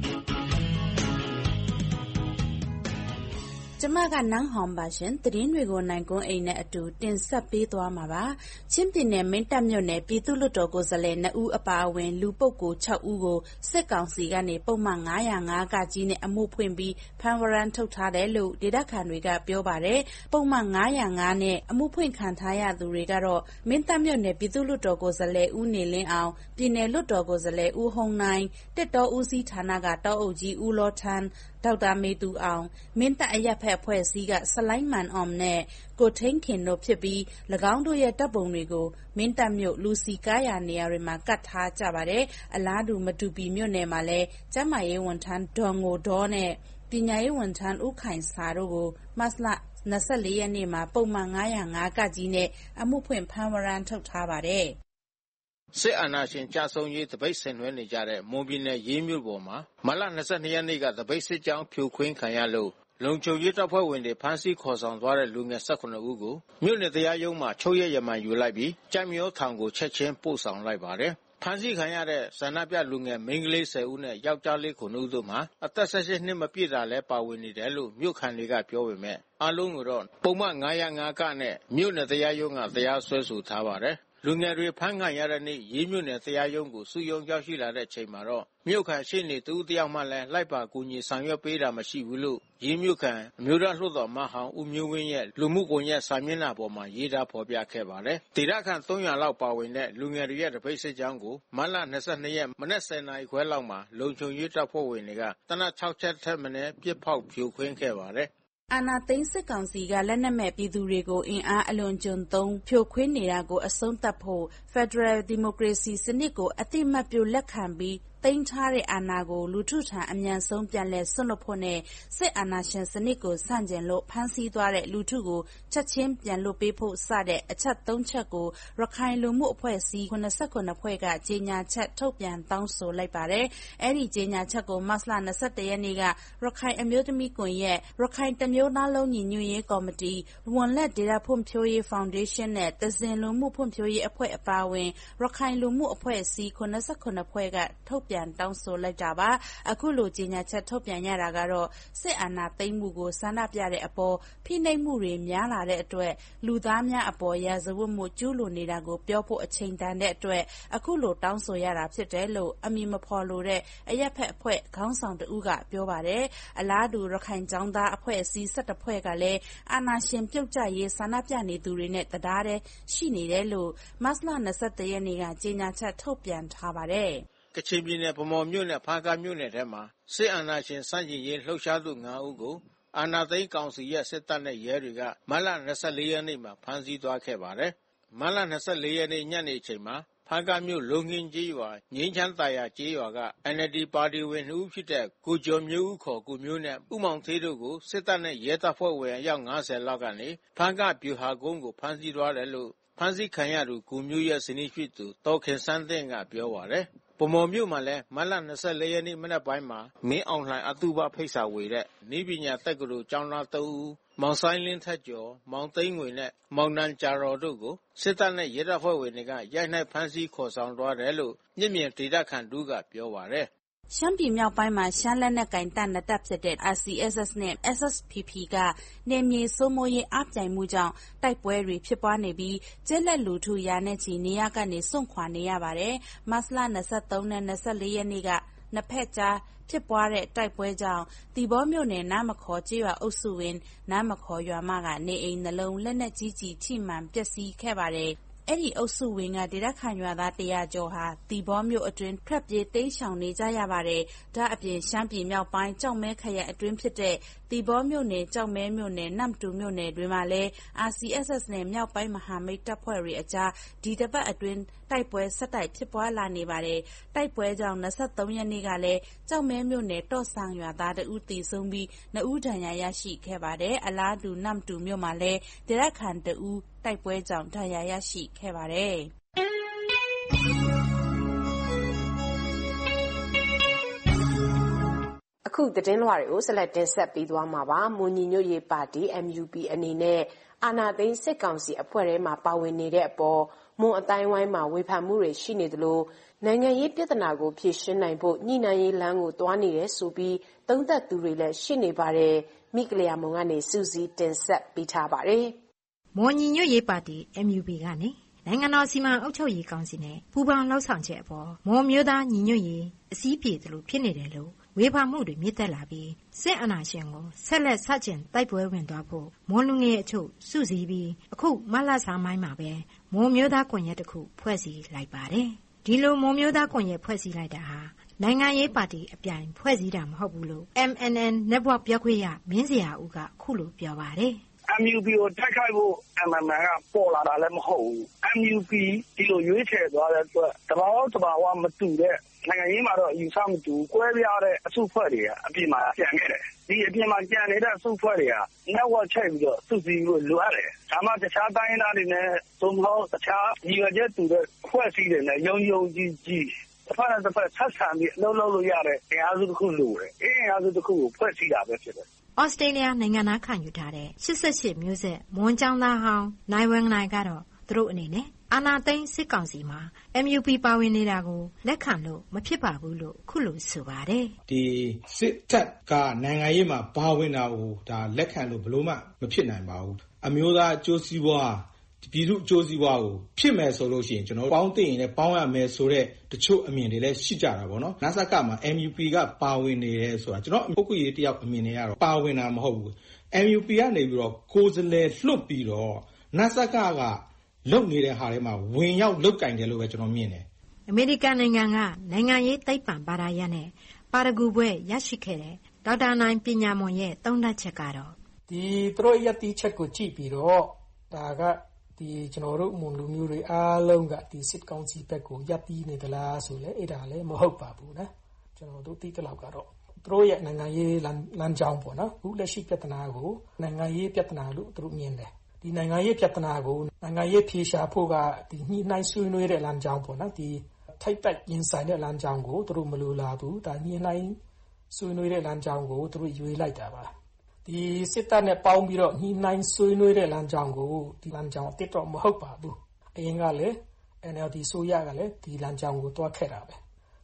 ကျမကနန်းဟောင်ပါရှင်သတင်းတွေကိုနိုင်ကွန်းအိမ်နဲ့အတူတင်ဆက်ပေးသွားမှာပါချင်းပြည်နယ်မင်းတပ်မြို့နယ်ပြည်သူ့လွှတ်တော်ကိုယ်စားလှယ်နှစ်ဦးအပါအဝင်လူပုဂ္ဂိုလ်၆ဦးကိုစစ်ကောင်စီကနေပုံမှန်၅၀၅ကကြီးနဲ့အမှုဖွင့်ပြီးဖမ်းဝရမ်းထုတ်ထားတယ်လို့ဒေသခံတွေကပြောပါတယ်ပုံမှန်၅၀၅နဲ့အမှုဖွင့်ခံထားရသူတွေကတော့မင်းတပ်မြို့နယ်ပြည်သူ့လွှတ်တော်ကိုယ်စားလှယ်ဦးနေလင်းအောင်ပြည်နယ်လွှတ်တော်ကိုယ်စားလှယ်ဦးဟုံနိုင်တက်တော်ဦးစီးဌာနကတောအုပ်ကြီးဦးလောထန်းဒေါက်တာမေသူအောင်မင်းတပ်အရက်ဖက်အဖွဲ့အစည်းကဆလိုင်းမန်အောင်နဲ့ကိုထိန်ခင်တို့ဖြစ်ပြီး၎င်းတို့ရဲ့တပ်ပုံတွေကိုမင်းတပ်မြို့လူစီကားရနေရာတွေမှာကတ်ထားကြပါတယ်အလားတူမတူပီမြို့နယ်မှာလည်းကျန်းမာရေးဝန်ထမ်းဒေါ်ငိုဒေါနဲ့ပညာရေးဝန်ထမ်းဦးခိုင်စာတို့ကိုမတ်လ၂၄ရက်နေ့မှာပုံမှန်၅၀၅ကကြီးနဲ့အမှုဖွင့်ဖမ်းဝရမ်းထုတ်ထားပါတယ်စစ်အာဏာရှင်ကြဆုံးရေးတပိတ်ဆင်နွှဲနေကြတဲ့မွန်ပြည်နယ်ရေးမြို့ပေါ်မှာမလ၂၂ရက်နေ့ကတပိတ်စစ်ကြောင်းဖြိုခွင်းခံရလို့လုံခြုံရေးတပ်ဖွဲ့ဝင်တွေဖမ်းဆီးခေါ်ဆောင်သွားတဲ့လူငယ်၁၈ဦးကိုမြို့နယ်တရားရုံးမှာချုပ်ရက်ရမန်ယူလိုက်ပြီးကြက်မြောထောင်ကိုချက်ချင်းပို့ဆောင်လိုက်ပါတယ်ဖမ်းဆီးခံရတဲ့ဆန္ဒပြလူငယ်မိန်းကလေး၁၀ဦးနဲ့ယောက်ျားလေးခုနစ်ဦးတို့မှာအသက်၁၈နှစ်မပြည့်တာလည်းပါဝင်နေတယ်လို့မြို့ခံတွေကပြောပေမဲ့အားလုံးကိုတော့ပုံမှန်၅၀၅ကနဲ့မြို့နယ်တရားရုံးကတရားစွဲဆိုထားပါတယ်လူငယ်တွေဖမ်းခံရတဲ့နေ့ရေးမြို့နယ်တရားရုံးကိုစုရုံးရောက်ရှိလာတဲ့ချိန်မှာတော့မြို့ခံရှေ့နေတူတယောက်မှလည်းလိုက်ပါကူညီဆောင်ရွက်ပေးတာမရှိဘူးလို့ရေးမြို့ခံအမျိုးသားလွှတ်တော်မဟောင်းဦးမျိုးဝင်းရဲ့လူမှုကွန်ရက်စာမျက်နှာပေါ်မှာရေးသားဖော်ပြခဲ့ပါတယ်။ဒေသခံ၃၀၀လောက်ပါဝင်တဲ့လူငယ်တွေရဲ့တပိတ်စစ်ကြောင်းကိုမတ်လ၂၂ရက်မနက်၁၀နာရီခွဲလောက်မှာလုံခြုံရေးတပ်ဖွဲ့ဝင်တွေကသေနတ်၆ချက်ထက်မနည်းပစ်ဖောက်ဖြိုခွင်းခဲ့ပါတယ်။အာဏာသိမ်းစစ်ကောင်စီကလက်နက်မဲ့ပြည်သူတွေကိုအင်အားအလွန်ကျွံသုံးဖြိုခွင်းနေတာကိုအဆုံးသတ်ဖို့ Federal Democracy စနစ်ကိုအတိမတ်ပြုလက်ခံပြီးသိမ်းထားတဲ့အာဏာကိုလူထုထံအမြန်ဆုံးပြန်လည်ဆွတ်လွတ်ဖို့နဲ့စစ်အာဏာရှင်စနစ်ကိုဆန့်ကျင်လို့ဖမ်းဆီးသွားတဲ့လူထုကိုချက်ချင်းပြန်လွှတ်ပေးဖို့စတဲ့အချက်သုံးချက်ကိုရခိုင်လူမှုအဖွဲ့အစည်း၇၇ဖွဲ့ကကြေညာချက်ထုတ်ပြန်တောင်းဆိုလိုက်ပါတယ်။အဲဒီကြေညာချက်ကိုမတ်လ၂၁ရက်နေ့ကရခိုင်အမျိုးသမီးကွန်ရက်ရခိုင်တမျိုးသားလုံးညီညွတ်ရေးကော်မတီဝန်လက်ဒေတာဖွံ့ဖြိုးရေးဖောင်ဒေးရှင်းနဲ့တဇင်လူမှုဖွံ့ဖြိုးရေးအဖွဲ့အပါအဝင်ရခိုင်လူမှုအဖွဲ့အစည်း၇၇ဖွဲ့ကထုတ်ပြန်တောင်းဆိုလိုက်တာပါအခုလိုကြေညာချက်ထုတ်ပြန်ရတာကတော့စစ်အာဏာသိမ်းမှုကိုဆန္ဒပြတဲ့အပေါ်ဖိနှိပ်မှုတွေများလာတဲ့အတွက်လူသားများအပေါ်ရာဇဝတ်မှုကျူးလွန်နေတာကိုပြောဖို့အချိန်တန်တဲ့အတွက်အခုလိုတောင်းဆိုရတာဖြစ်တယ်လို့အမည်မဖော်လိုတဲ့အရက်ဖက်အဖွဲ့ခေါင်းဆောင်တဦးကပြောပါတယ်အလားတူရခိုင်ကျောင်းသားအဖွဲ့အစည်း၁၁ဖွဲ့ကလည်းအာဏာရှင်ပြုတ်ကျရေးဆန္ဒပြနေသူတွေနဲ့တရားတဲ့ရှိနေတယ်လို့မတ်လ၂၁ရက်နေ့ကကြေညာချက်ထုတ်ပြန်ထားပါတယ်ကချင်ပြည်နယ်ဗမော်မြို့နယ်ဖားကန့်မြို့နယ်ထဲမှာစစ်အာဏာရှင်စန့်ကျင်ရေးလှုပ်ရှားသူ၅ဦးကိုအာဏာသိမ်းကောင်စီရဲ့စစ်တပ်နဲ့ရဲတွေကမတ်လ၂၄ရက်နေ့မှာဖမ်းဆီးသွားခဲ့ပါတယ်။မတ်လ၂၄ရက်နေ့ညနေချိန်မှာဖားကန့်မြို့လုံငင်းကျေးရွာငင်းချမ်းသာယာကျေးရွာက အန် အယ်လ် ဒီ ပါတီဝင်နှစ်ဦးဖြစ်တဲ့ကိုကျော်မျိုးဦးခေါ်ကိုမျိုးနဲ့ဦးမောင်သေးတို့ကိုစစ်တပ်နဲ့ရဲတပ်ဖွဲ့ဝင်အယောက်၅၀လောက်ကနေဖားကန့်ဗျူဟာကုန်းကိုဖမ်းဆီးသွားတယ်လို့ဖမ်းဆီးခံရသူကိုမျိုးရဲ့ဇနီးဖြစ်သူဒေါ်ခင်စန်းသင့်ကပြောပါတယ်။ဗမော်မြို့မှာလည်းမတ်လ၂၄ရက်နေ့မနက်ပိုင်းမှာမင်းအောင်လှိုင်အတုပဖိတ်စာဝေတဲ့နည်းပညာတက္ကသိုလ်ကျောင်းသားသုံးဦးမောင်ဆိုင်လင်းထက်ကျော်မောင်သိန်းငွေနဲ့မောင်နန်ကြာတော်တို့ကိုစစ်တပ်နဲ့ရဲတပ်ဖွဲ့ဝင်တွေကရိုက်နှက်ဖမ်းဆီးခေါ်ဆောင်သွားတယ်လို့မြင့်မြင့်ဒေသခံတို့ကပြောပါတယ်ရှမ်းပြည်မြောက်ပိုင်းမှာရှမ်းလက်နက်ကင်တပ်နှစ်တပ်ဖြစ်တဲ့ အာရ် စီ အက်စ် အက်စ် နဲ့ အက်စ် အက်စ် ပီ ပီ ကနယ်မြေစိုးမိုးရေးအားပြိုင်မှုကြောင့်တိုက်ပွဲတွေဖြစ်ပွားနေပြီးကျေးလက်လူထုရာနဲ့ချီနေရာကနေစွန့်ခွာနေရပါတယ်။မတ်လ၂၃နဲ့၂၄ရက်နေ့ကနှစ်ဖက်ကြားဖြစ်ပွားတဲ့တိုက်ပွဲကြောင့်သီပေါမြို့နယ်နားမခေါ်ကျေးရွာအုပ်စုဝင်နားမခေါ်ရွာမကနေအိမ်နှလုံးလက်နက်ကြီးကျည်ထိမှန်ပျက်စီးခဲ့ပါတယ်။အဲဒီအုပ်စုဝင်ကဒေသခံရွာသားတရာကျော်ဟာသီပေါမြို့အတွင်းထွက်ပြေးတိမ်းရှောင်နေကြရပါတယ်။ဒါအပြင်ရှမ်းပြည်မြောက်ပိုင်းကျောက်မဲခရိုင်အတွင်းဖြစ်တဲ့သီပေါမြို့နယ်ကျောက်မဲမြို့နယ်နမ္မတူမြို့နယ်တွေမှာလည်း အာရ် စီ အက်စ် အက်စ် နဲ့မြောက်ပိုင်းမဟာမိတ်တပ်ဖွဲ့တွေအကြားဒီတစ်ပတ်အတွင်းတိုက်ပွဲဆက်တိုက်ဖြစ်ပွားလာနေပါတယ်။တိုက်ပွဲကြောင့်၂၃ရက်နေ့ကလည်းကျောက်မဲမြို့နယ်တော့ဆောင်ရွာသားတဦးသေဆုံးပြီးနှစ်ဦးဒဏ်ရာရရှိခဲ့ပါတယ်။အလားတူနမ္မတူမြို့မှာလည်းဒေသခံတဦးတိုက်ပွဲကြောင့်ဒဏ်ရာရရှိခဲ့ပါတယ်။အခုသတင်းလွှာတွေကိုဆက်လက်တင်ဆက်ပေးသွားမှာပါ။မွန်ညီညွတ်ရေးပါတီ အမ် ယူ ပီ အနေနဲ့အာဏာသိမ်းစစ်ကောင်စီအဖွဲ့ထဲမှာပါဝင်နေတဲ့အပေါ်မွန်အတိုင်းဝိုင်းမှာဝေဖန်မှုတွေရှိနေသလိုနိုင်ငံရေးပြဿနာကိုဖြေရှင်းနိုင်ဖို့ညှိနှိုင်းရေးလမ်းကိုသွားနေတယ်ဆိုပြီးသုံးသပ်သူတွေလည်းရှိနေပါတယ်။မိကလျာမုံကနေစူးစီးတင်ဆက်ပေးထားပါတယ်။မွန်ညီညွတ်ရေးပါတီ အမ် ယူ ပီ ကနေနိုင်ငံတော်စီမံအုပ်ချုပ်ရေးကောင်စီနဲ့ပူးပေါင်းလှုပ်ဆောင်ချက်အပေါ်မွန်မျိုးသားညီညွတ်ရေးအစည်းပြေသလိုဖြစ်နေတယ်လို့ဝေဖန်မှုတွေမြင့်တက်လာပြီးစစ်အာဏာရှင်ကိုဆက်လက်ဆန့်ကျင်တိုက်ပွဲဝင်သွားဖို့မွန်လူငယ်အချို့စုစည်းပြီးအခုမလဆာမိုင်းမှာပဲမွန်မျိုးသားကွန်ရက်တစ်ခုဖွဲ့စည်းလိုက်ပါတယ်။ဒီလိုမွန်မျိုးသားကွန်ရက်ဖွဲ့စည်းလိုက်တာဟာနိုင်ငံရေးပါတီအပြိုင်ဖွဲ့စည်းတာမဟုတ်ဘူးလို့ အမ် အန် အန် Network ပြောခွင့်ရမင်းစရာဦးကခုလိုပြောပါတယ်။ အမ် ယူ ပီ ကိုတိုက်ခိုက်ဖို့ အမ် အန် အန် ကပေါ်လာတာလည်းမဟုတ်ဘူး။ အမ် ယူ ပီ ဒီလိုရွေးချယ်သွားတဲ့အတွက်တဘာဝတဘာဝမတူတဲ့နိုင်ငံရေးမှာတော့အယူဆမတူကွဲပြားတဲ့အစုအဖွဲ့တွေကအပြင်မှာကျန်ခဲ့တယ်။ဒီအပြင်မှာကျန်နေတဲ့အစုအဖွဲ့တွေက network ချိန်ပြီးတော့စုစည်းလို့လိုအပ်တယ်။ဒါမှတခြားတိုင်းရင်းသားတွေနဲ့သုံးဖို့တခြားရည်ရွယ်ချက်တူတဲ့အဖွဲ့အစည်းတွေနဲ့ယုံယုံကြည်ကြည်တစ်ဖက်နဲ့တစ်ဖက်ဆက်ဆံပြီးအလုပ်လုပ်လို့ရတဲ့အင်အားစုတစ်ခုလိုတယ်။အင်အားစုတစ်ခုကိုဖွဲ့စည်းတာပဲဖြစ်တယ်။ဩစတြေးလျနိုင်ငံသားခံယူထားတဲ့၈၈မျိုးဆက်မွန်ကျောင်းသားဟောင်းနိုင်ဝမ်နိုင်ကတော့သူတို့အနေနဲ့အာဏာသိမ်းစစ်ကောင်စီမှာ အမ် ယူ ပီ ပါဝင်နေတာကိုလက်ခံလို့မဖြစ်ပါဘူးလို့ခုလိုဆိုပါတယ်။ဒီစစ်တပ်ကနိုင်ငံရေးမှာပါဝင်တာကိုဒါလက်ခံလို့ဘလို့မှမဖြစ်နိုင်ပါဘူး။အမျိုးသားအကျိုးစီးပွားပြည်သူအကျိုးစီးပွားကိုဖြစ်မယ်ဆိုလို့ရှိရင်ကျွန်တော်ပေါင်းသိရင်လည်းပေါင်းရမယ်ဆိုတဲ့တချို့အမြင်တွေလည်းရှိကြတာပေါ့နော်။နစကမှာ အမ် ယူ ပီ ကပါဝင်နေတယ်ဆိုတာကျွန်တော်ပုဂ္ဂိုလ်ရေးတယောက်အမြင်တွေကတော့ပါဝင်တာမဟုတ်ဘူး။ အမ် ယူ ပီ ကနေပြီးတော့ကိုယ်စားလှယ်လွှတ်ပြီးတော့နစကကလုံနေတဲ့ဟာတွေမှာဝင်ရောက်လုတ်ကင်တယ်လို့ပဲကျွန်တော်မြင်တယ်။အမေရိကန်နိုင်ငံကနိုင်ငံရေးသိပ္ပံဘာသာရပ်နဲ့ပါရဂူဘွဲ့ရရှိခဲ့တဲ့ဒေါက်တာနိုင်ပညာမွန်ရဲ့သုံးသပ်ချက်ကတော့ဒီသူတို့ရည်တည်ချက်ကိုကြည့်ပြီးတော့ဒါကဒီကျွန်တော်တို့မွန်လူမျိုးတွေအားလုံးကဒီစစ်ကောင်စီဘက်ကိုရပ်တည်နေသလားဆိုလဲအဲ့ဒါလည်းမဟုတ်ပါဘူးနော်ကျွန်တော်တို့သိတဲ့လောက်ကတော့သူတို့ရဲ့နိုင်ငံရေးလမ်းကြောင်းပေါ့နော်အခုလက်ရှိပြဿနာကိုနိုင်ငံရေးပြဿနာလို့သူတို့မြင်တယ်ဒီနိုင်ငံရေးပြဿနာကိုနိုင်ငံရေးဖြေရှာဖို့ကဒီညှိနှိုင်းဆွေးနွေးတဲ့လမ်းကြောင်းပေါ့နော်ဒီထိုက်တိုက်ရင်ဆိုင်တဲ့လမ်းကြောင်းကိုသူတို့မလိုလားဘူးဒါညှိနှိုင်းဆွေးနွေးတဲ့လမ်းကြောင်းကိုသူတို့ရွေးလိုက်တာပါဒီစစ်တပ်နဲ့ပေါင်းပြီးတော့ညှိနှိုင်းဆွေးနွေးတဲ့လမ်းကြောင်းကိုဒီလမ်းကြောင်းအစ်တော့မဟုတ်ပါဘူးအရင်ကလည်း အန် အယ်လ် ဒီ ဆိုရကလည်းဒီလမ်းကြောင်းကိုတွားခဲ့တာပဲ၂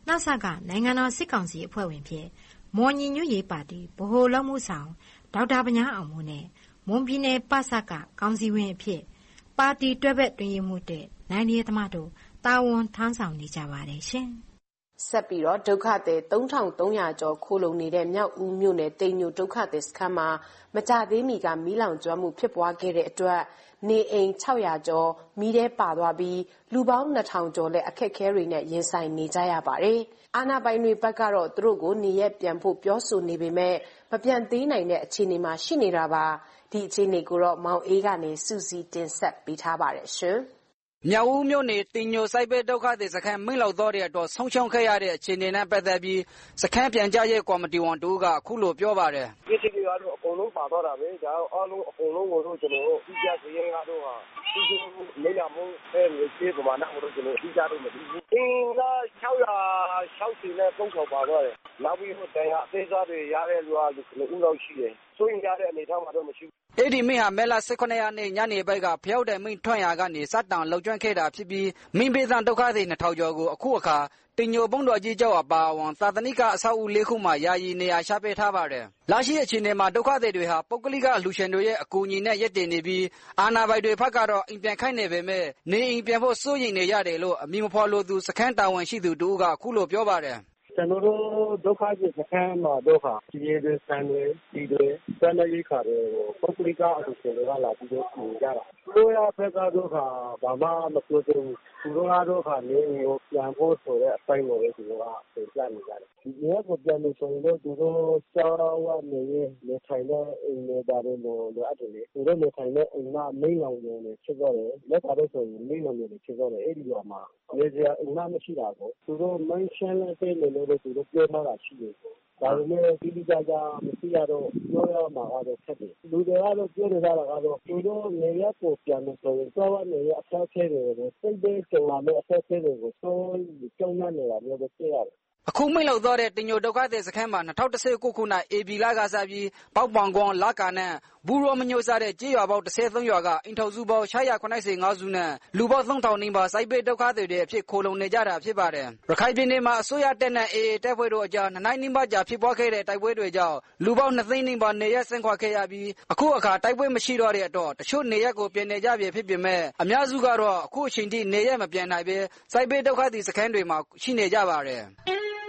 လှဆကနိုင်ငံတော်စစ်ကောင်စီအဖွဲ့ဝင်ဖြစ်မော်ညီညွတ်ရေးပါတီဗဟိုအလုပ်မှုဆောင်ဒေါက်တာပညာအောင်မိုးနဲ့မွန်ပြည်နယ်ပစကကောင်စီဝင်အဖြစ်ပါတီတွဲဘက်တွင်ရေးမှုတဲ့နိုင်ရီသမားတို့တာဝန်ထမ်းဆောင်နေကြပါတယ်ရှင်။ဆက်ပြီးတော့ဒုက္ခသည်သုံးထောင်သုံးရာကျော်ခိုးလုံနေတဲ့မြောက်ဦးမြို့နယ်တိမ်ညိုဒုက္ခသည်စခန်းမှာမကြသေးမီကမီးလောင်ကျွမ်းမှုဖြစ်ပွားခဲ့တဲ့အတွက်နေအိမ်ခြောက်ရာကျော်မီးထဲပါသွားပြီးလူပေါင်းနှစ်ထောင်ကျော်လည်းအခက်အခဲတွေနဲ့ရင်ဆိုင်နေကြရပါတယ်။အာဏာပိုင်တွေဘက်ကတော့သူတို့ကိုနေရက်ပြန်ဖို့ပြောဆိုနေပေမဲ့မပြန်သေးနိုင်တဲ့အခြေအနေမှာရှိနေတာပါ။ဒီအခြေအနေကိုတော့မောင်အေးကနေစူးစီးတင်ဆက်ပေးထားပါတယ်ရှင်။မြောက်ဦးမြို့နယ်တင်ညိုစိုက်ပဲဒုက္ခသည်စခန်းမိလောက်တော့တဲ့အတွက်ဆုံးရှုံးခဲ့ရတဲ့အခြေအနေနဲ့ပတ်သက်ပြီးစခန်းပြန်ကြားရေးကော်မတီဝန်တို့ကအခုလိုပြောပါတယ်။ဒီစီကတော့အကုန်လုံးပါတော့တာပဲဒါအားလုံးအကုန်လုံးကိုတော့ကျွန်တော်ပြီးကြစီရင်ကတော့ဟာဒီလိုနေလာမှုအဲခြေပမာဏကိုတော့ကျွန်တော်ပြီးကြတော့မသိဘူး။အင်းကခြောက်ရာခြောက်စီနဲ့ပုံချော်ပါတော့တယ်။နောက်ပြီးတော့တရားအသေးစားတွေရတဲ့လူကလူဦးလောက်ရှိတယ်။ဆိုရင်ရတဲ့အနေထားမှာတော့မရှိဘူး။အဲ့ဒီမိဟာမဲလာ၁၈ရက်နေ့ညနေပိုင်းကဖျောက်တဲ့မိထွန့်ရာကနေစတောင်လှုပ်ကျွမ်းခဲ့တာဖြစ်ပြီးမိဘေးသံဒုက္ခသည်နှစ်ထောင်ကျော်ကိုအခုအခါတင်ညိုပုံတော်ကြီးကျောက်အပါအဝင်သာသနိကအဆောက်အဦလေးခုမှာယာယီနေရာချပေးထားပါတယ်။လာရှိအခြေအနေမှာဒုက္ခသည်တွေဟာပုဂ္ဂလိကအလှူရှင်တွေရဲ့အကူအညီနဲ့ရပ်တည်နေပြီးအာဏာပိုင်တွေဘက်ကတော့အိမ်ပြန်ခိုင်းနေပေမဲ့နေအိမ်ပြန်ဖို့စိုးရိမ်နေရတယ်လို့အမည်မဖော်လိုသူစခန်းတာဝန်ရှိသူတို့ကအခုလိုပြောပါတယ်။ကျွန်တော်တို့ဒုက္ခသည်စခန်းမှာတော့ဟာဒီရေစံတွေဒီတွေစံရိခါတွေကိုပုဂ္ဂလိကအလှူရှင်တွေကလာပြီးတော့ကူကြတာ။တို့ရဖက်ကတော့ဟာဘာမှမပြောသေးဘူး။သူတို့ကတော့ဟာနေကိုပြန်ဖို့ဆိုတဲ့အပိုင်းကိုလည်းသူတို့ကပြင်ပြနေကြတယ်။ဒီရက်ကိုပြန်လို့ဆိုရင်တော့သူတို့စောဝနေနေထိုင်တဲ့အိမ်တွေဒါတွေလို့လိုအပ်တယ်လေ။သူတို့နေထိုင်တဲ့အိမ်ကမိလောင်နေတယ်ဖြစ်တော့တယ်။လက်ကတော့ဆိုရင်မိလောင်နေတယ်ဖြစ်တော့တယ်။အဲ့ဒီတော့မှရေစရာအိမ်မရှိတာကိုသူတို့မန်းရှင်းလက်တဲ့လို့လို့သူတို့ပြောထားတာရှိတယ်။ဒါပေမဲ့ဒီဒီကြကြမရှိရတော့ပြောရမှာကတော့ဆက်တယ်လူတွေကတော့ပြောနေတာကတော့သူတို့နေရကိုပြန်လို့ဆိုရင်တော့နေရအဆောက်အဦတွေကိုစိတ်သေးကြလာမဲ့အဆောက်အဦတွေကိုစိုးကြောင်းနေတာမျိုးပဲသိရတယ်အခုမိလောက်တော့တဲ့တင်ညိုဒုက္ခသည်စခန်းမှာ၂၀၁၉ခုနှစ်ဧပြီလကစပြီးပေါက်ပောင်ကွန်လာကာနဲ့ဘူးရောမညိုစားတဲ့ကြေးရွာပေါက်၁၃ရွာကအိမ်ထောင်စုပေါင်း၆၇၅စုနဲ့လူပေါင်း၃ထောင်နီးပါးစိုက်ပေးဒုက္ခသည်တွေအဖြစ်ခိုလုံနေကြတာဖြစ်ပါတယ်။ရခိုင်ပြည်နယ်မှာအစိုးရတပ်နဲ့ အေအေ တပ်ဖွဲ့တို့အကြားနှစ်နိုင်နီးပါးကြာဖြစ်ပွားခဲ့တဲ့တိုက်ပွဲတွေကြောင့်လူပေါင်း၂သိန်းနီးပါးနေရပ်ဆင်းခွာခဲ့ရပြီးအခုအခါတိုက်ပွဲမရှိတော့တဲ့အတွက်တချို့နေရပ်ကိုပြန်နေကြပြီဖြစ်ပေမဲ့အများစုကတော့အခုအချိန်ထိနေရပ်မပြန်နိုင်ဘဲစိုက်ပေးဒုက္ခသည်စခန်းတွေမှာရှိနေကြပါတယ်။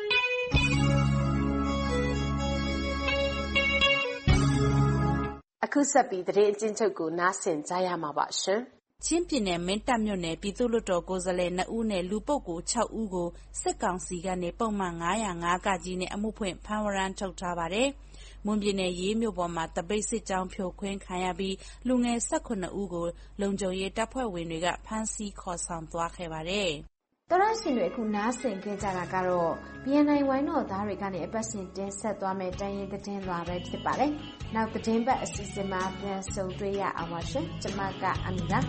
အခုဆက်ပြီးသတင်းအကျဉ်းချုပ်ကိုနားဆင်ကြရမှာပါရှင်။ချင်းပြည်နယ်မင်းတပ်မြို့နယ်ပြည်သူ့လွှတ်တော်ကိုယ်စားလှယ်နှစ်ဦးနဲ့လူပုဂ္ဂိုလ်၆ဦးကိုစစ်ကောင်စီကနေပုံမှန်၅၀၅ကကြီးနဲ့အမှုဖွင့်ဖမ်းဝရမ်းထုတ်ထားပါတယ်။မွန်ပြည်နယ်ရေးမြို့ပေါ်မှာတပိတ်စစ်ကြောင်းဖြိုခွင်းခံရပြီးလူငယ်၁၇ဦးကိုလုံခြုံရေးတပ်ဖွဲ့ဝင်တွေကဖမ်းဆီးခေါ်ဆောင်သွားခဲ့ပါတယ်။တော်ရရှင်တွေအခုနားဆင်ခဲ့ကြတာကတော့ ဘီ အန် အိုင် ဝိုင်းတော်သားတွေကနေအပတ်စဉ်တင်ဆက်သွားမယ့်တိုင်းရင်းသတင်းလွှာပဲဖြစ်ပါတယ်။နောက်သတင်းပတ်အစီအစဉ်မှာပြန်ဆုံတွေ့ရအောင်ပါရှင်။ကျွန်မကအမီပါ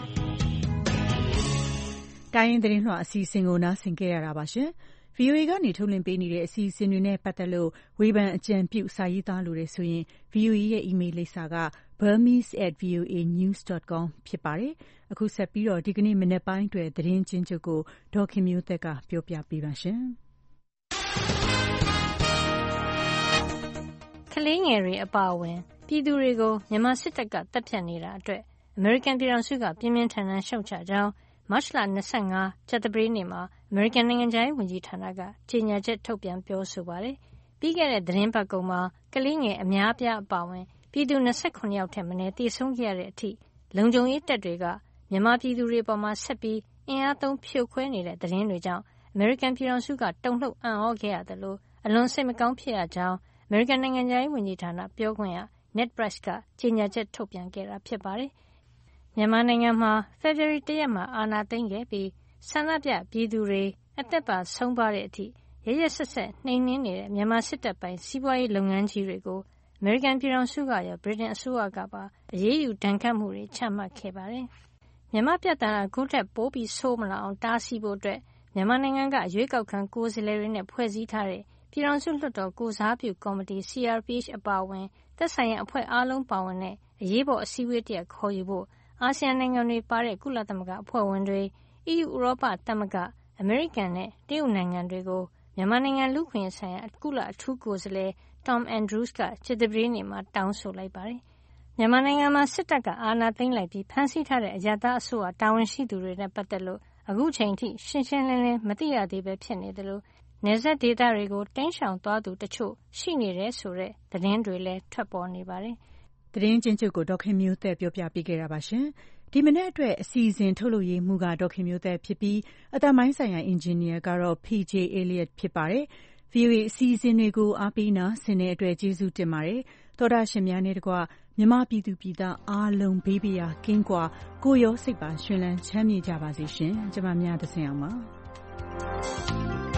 ။တိုင်းရင်းသတင်းလွှာအစီအစဉ်ကိုနားဆင်ခဲ့ရတာပါရှင်။ ဗီအိုအေ ကနေထုတ်လွှင့်ပေးနေတဲ့အစီအစဉ်တွေနဲ့ပတ်သက်လို့ဝေဖန်အကြံပြုစာရေးသားလိုတဲ့ဆိုရင် ဗီအိုအေ ရဲ့အီးမေးလ်လိပ်စာက burmese at v o a news dot com ဖြစ်ပါတယ်။အခုဆက်ပြီးတော့ဒီကနေ့မနက်ပိုင်းအတွက်သတင်းချင်းချုပ်ကိုဒေါ်ခင်မျိုးသက်ကပြောပြပေးပါရှင်။ကလေးငယ်တွေအပါအဝင်ပြည်သူတွေကိုမြန်မာစစ်တပ်ကတပ်ဖြတ်နေတာအတွက်အမေရိကန်ပြည်ထောင်စုကပြင်းပြင်းထန်ထန်ရှုတ်ချကြောင်းမတ်လ၂၅ကြာသပတေးနေ့မှာအမေရိကန်နိုင်ငံခြားရေးဝန်ကြီးဌာနကကြေညာချက်ထုတ်ပြန်ပြောဆိုပါတယ်။ပြီးခဲ့တဲ့သတင်းပတ်ကုန်မှာကလေးငယ်အများအပြားအပါအဝင်ပြည်သူ၂၇ယောက်ထက်မနည်းသေဆုံးခဲ့ရတဲ့အထိလုံခြုံရေးတပ်တွေကမြန်မာပြည်သူတွေအပေါ်ဆက်ပြီးအင်အားသုံးဖြိုခွဲနေတဲ့သတင်းတွေကြောင့်အမေရိကန်ပြည်ထောင်စုကတုန်လှုပ်အံ့ဩခဲ့ရသလိုအလွန်စိတ်မကောင်းဖြစ်ရကြောင်းအမေရိကန်နိုင်ငံခြားရေးဝန်ကြီးဌာနပြောခွင့်ရ Ned Price ကကြေညာချက်ထုတ်ပြန်ခဲ့တာဖြစ်ပါတယ်။မြန်မာနိုင်ငံမှာဖေဖေါ်ဝါရီလရက်မှာအာဏာသိမ်းခဲ့ပြီးဆန္ဒပြပြည်သူတွေအသက်ပါဆုံးပါတဲ့အထိရရက်ဆက်ဆက်နှိမ်နင်းနေတဲ့မြန်မာစစ်တပ်ပိုင်စီးပွားရေးလုပ်ငန်းကြီးတွေကိုအမေရိကန်ပြည်ထောင်စုကရောဗြိတိန်အစိုးရကပါအရေးယူဒဏ်ခတ်မှုတွေချမှတ်ခဲ့ပါတယ်။မြန်မာပြဿနာအခုထက်ပိုပြီးဆိုးမလာအောင်တားဆီးဖို့အတွက်မြန်မာနိုင်ငံကရွေးကောက်ခံကိုယ်စားလှယ်တွေနဲ့ဖွဲ့စည်းထားတဲ့ပြည်ထောင်စုလွှတ်တော်ကိုယ်စားပြုကော်မတီ C R P H အပါအဝင်သက်ဆိုင်ရာအဖွဲ့အားလုံးပါဝင်တဲ့အရေးပေါ်အစည်းအဝေးတရပ်ခေါ်ယူဖို့အာဆီယံနိုင်ငံတွေပါတဲ့ကုလသမဂ္ဂအဖွဲ့ဝင်တွေ အီးယူဥရောပသမဂ္ဂအမေရိကန်နဲ့တရုတ်နိုင်ငံတွေကိုမြန်မာနိုင်ငံလူ့အခွင့်အရေးဆိုင်ရာကုလအထူးကိုယ်စားလှယ် Tom Andrews ကကြာသပတေးနေ့မှာတောင်းဆိုလိုက်ပါတယ်။မြန်မာနိုင်ငံမှာစစ်တပ်ကအာဏာသိမ်းလိုက်ပြီးဖမ်းဆီးထားတဲ့အရပ်သားအစိုးရတာဝန်ရှိသူတွေနဲ့ပတ်သက်လို့အခုချိန်ထိရှင်းရှင်းလင်းလင်းမသိရသေးပဲဖြစ်နေတယ်လို့နယ်စပ်ဒေသတွေကိုတိမ်းရှောင်သွားသူတချို့ရှိနေတယ်ဆိုတဲ့သတင်းတွေလည်းထွက်ပေါ်နေပါတယ်။သတင်းချင်းချုပ်ကိုဒေါက်ခင်မျိုးသက်ပြောပြပေးခဲ့တာပါရှင်။ဒီမနေ့အတွက်အစီအစဉ်ထုတ်လုပ်ရေးမှူးကဒေါက်ခင်မျိုးသက်ဖြစ်ပြီးအသံပိုင်းဆိုင်ရာအင်ဂျင်နီယာကတော့ ပီ ဂျေ Elliott ဖြစ်ပါတယ်။ ဗွီအိုအေအစီအစဉ်တွေကိုအားပေးနာဆင်တဲ့အတွက်ကျေးဇူးတင်ပါတယ်။သောတာရှင်များနဲ့တကွမြန်မာပြည်သူပြည်သားအားလုံးဘေးပရာကင်းကွာကိုယ်ရောစိတ်ပါရှင်လန်းချမ်းမြေ့ကြပါစေရှင်။ကျွန်မများသစင်အောင်ပါ။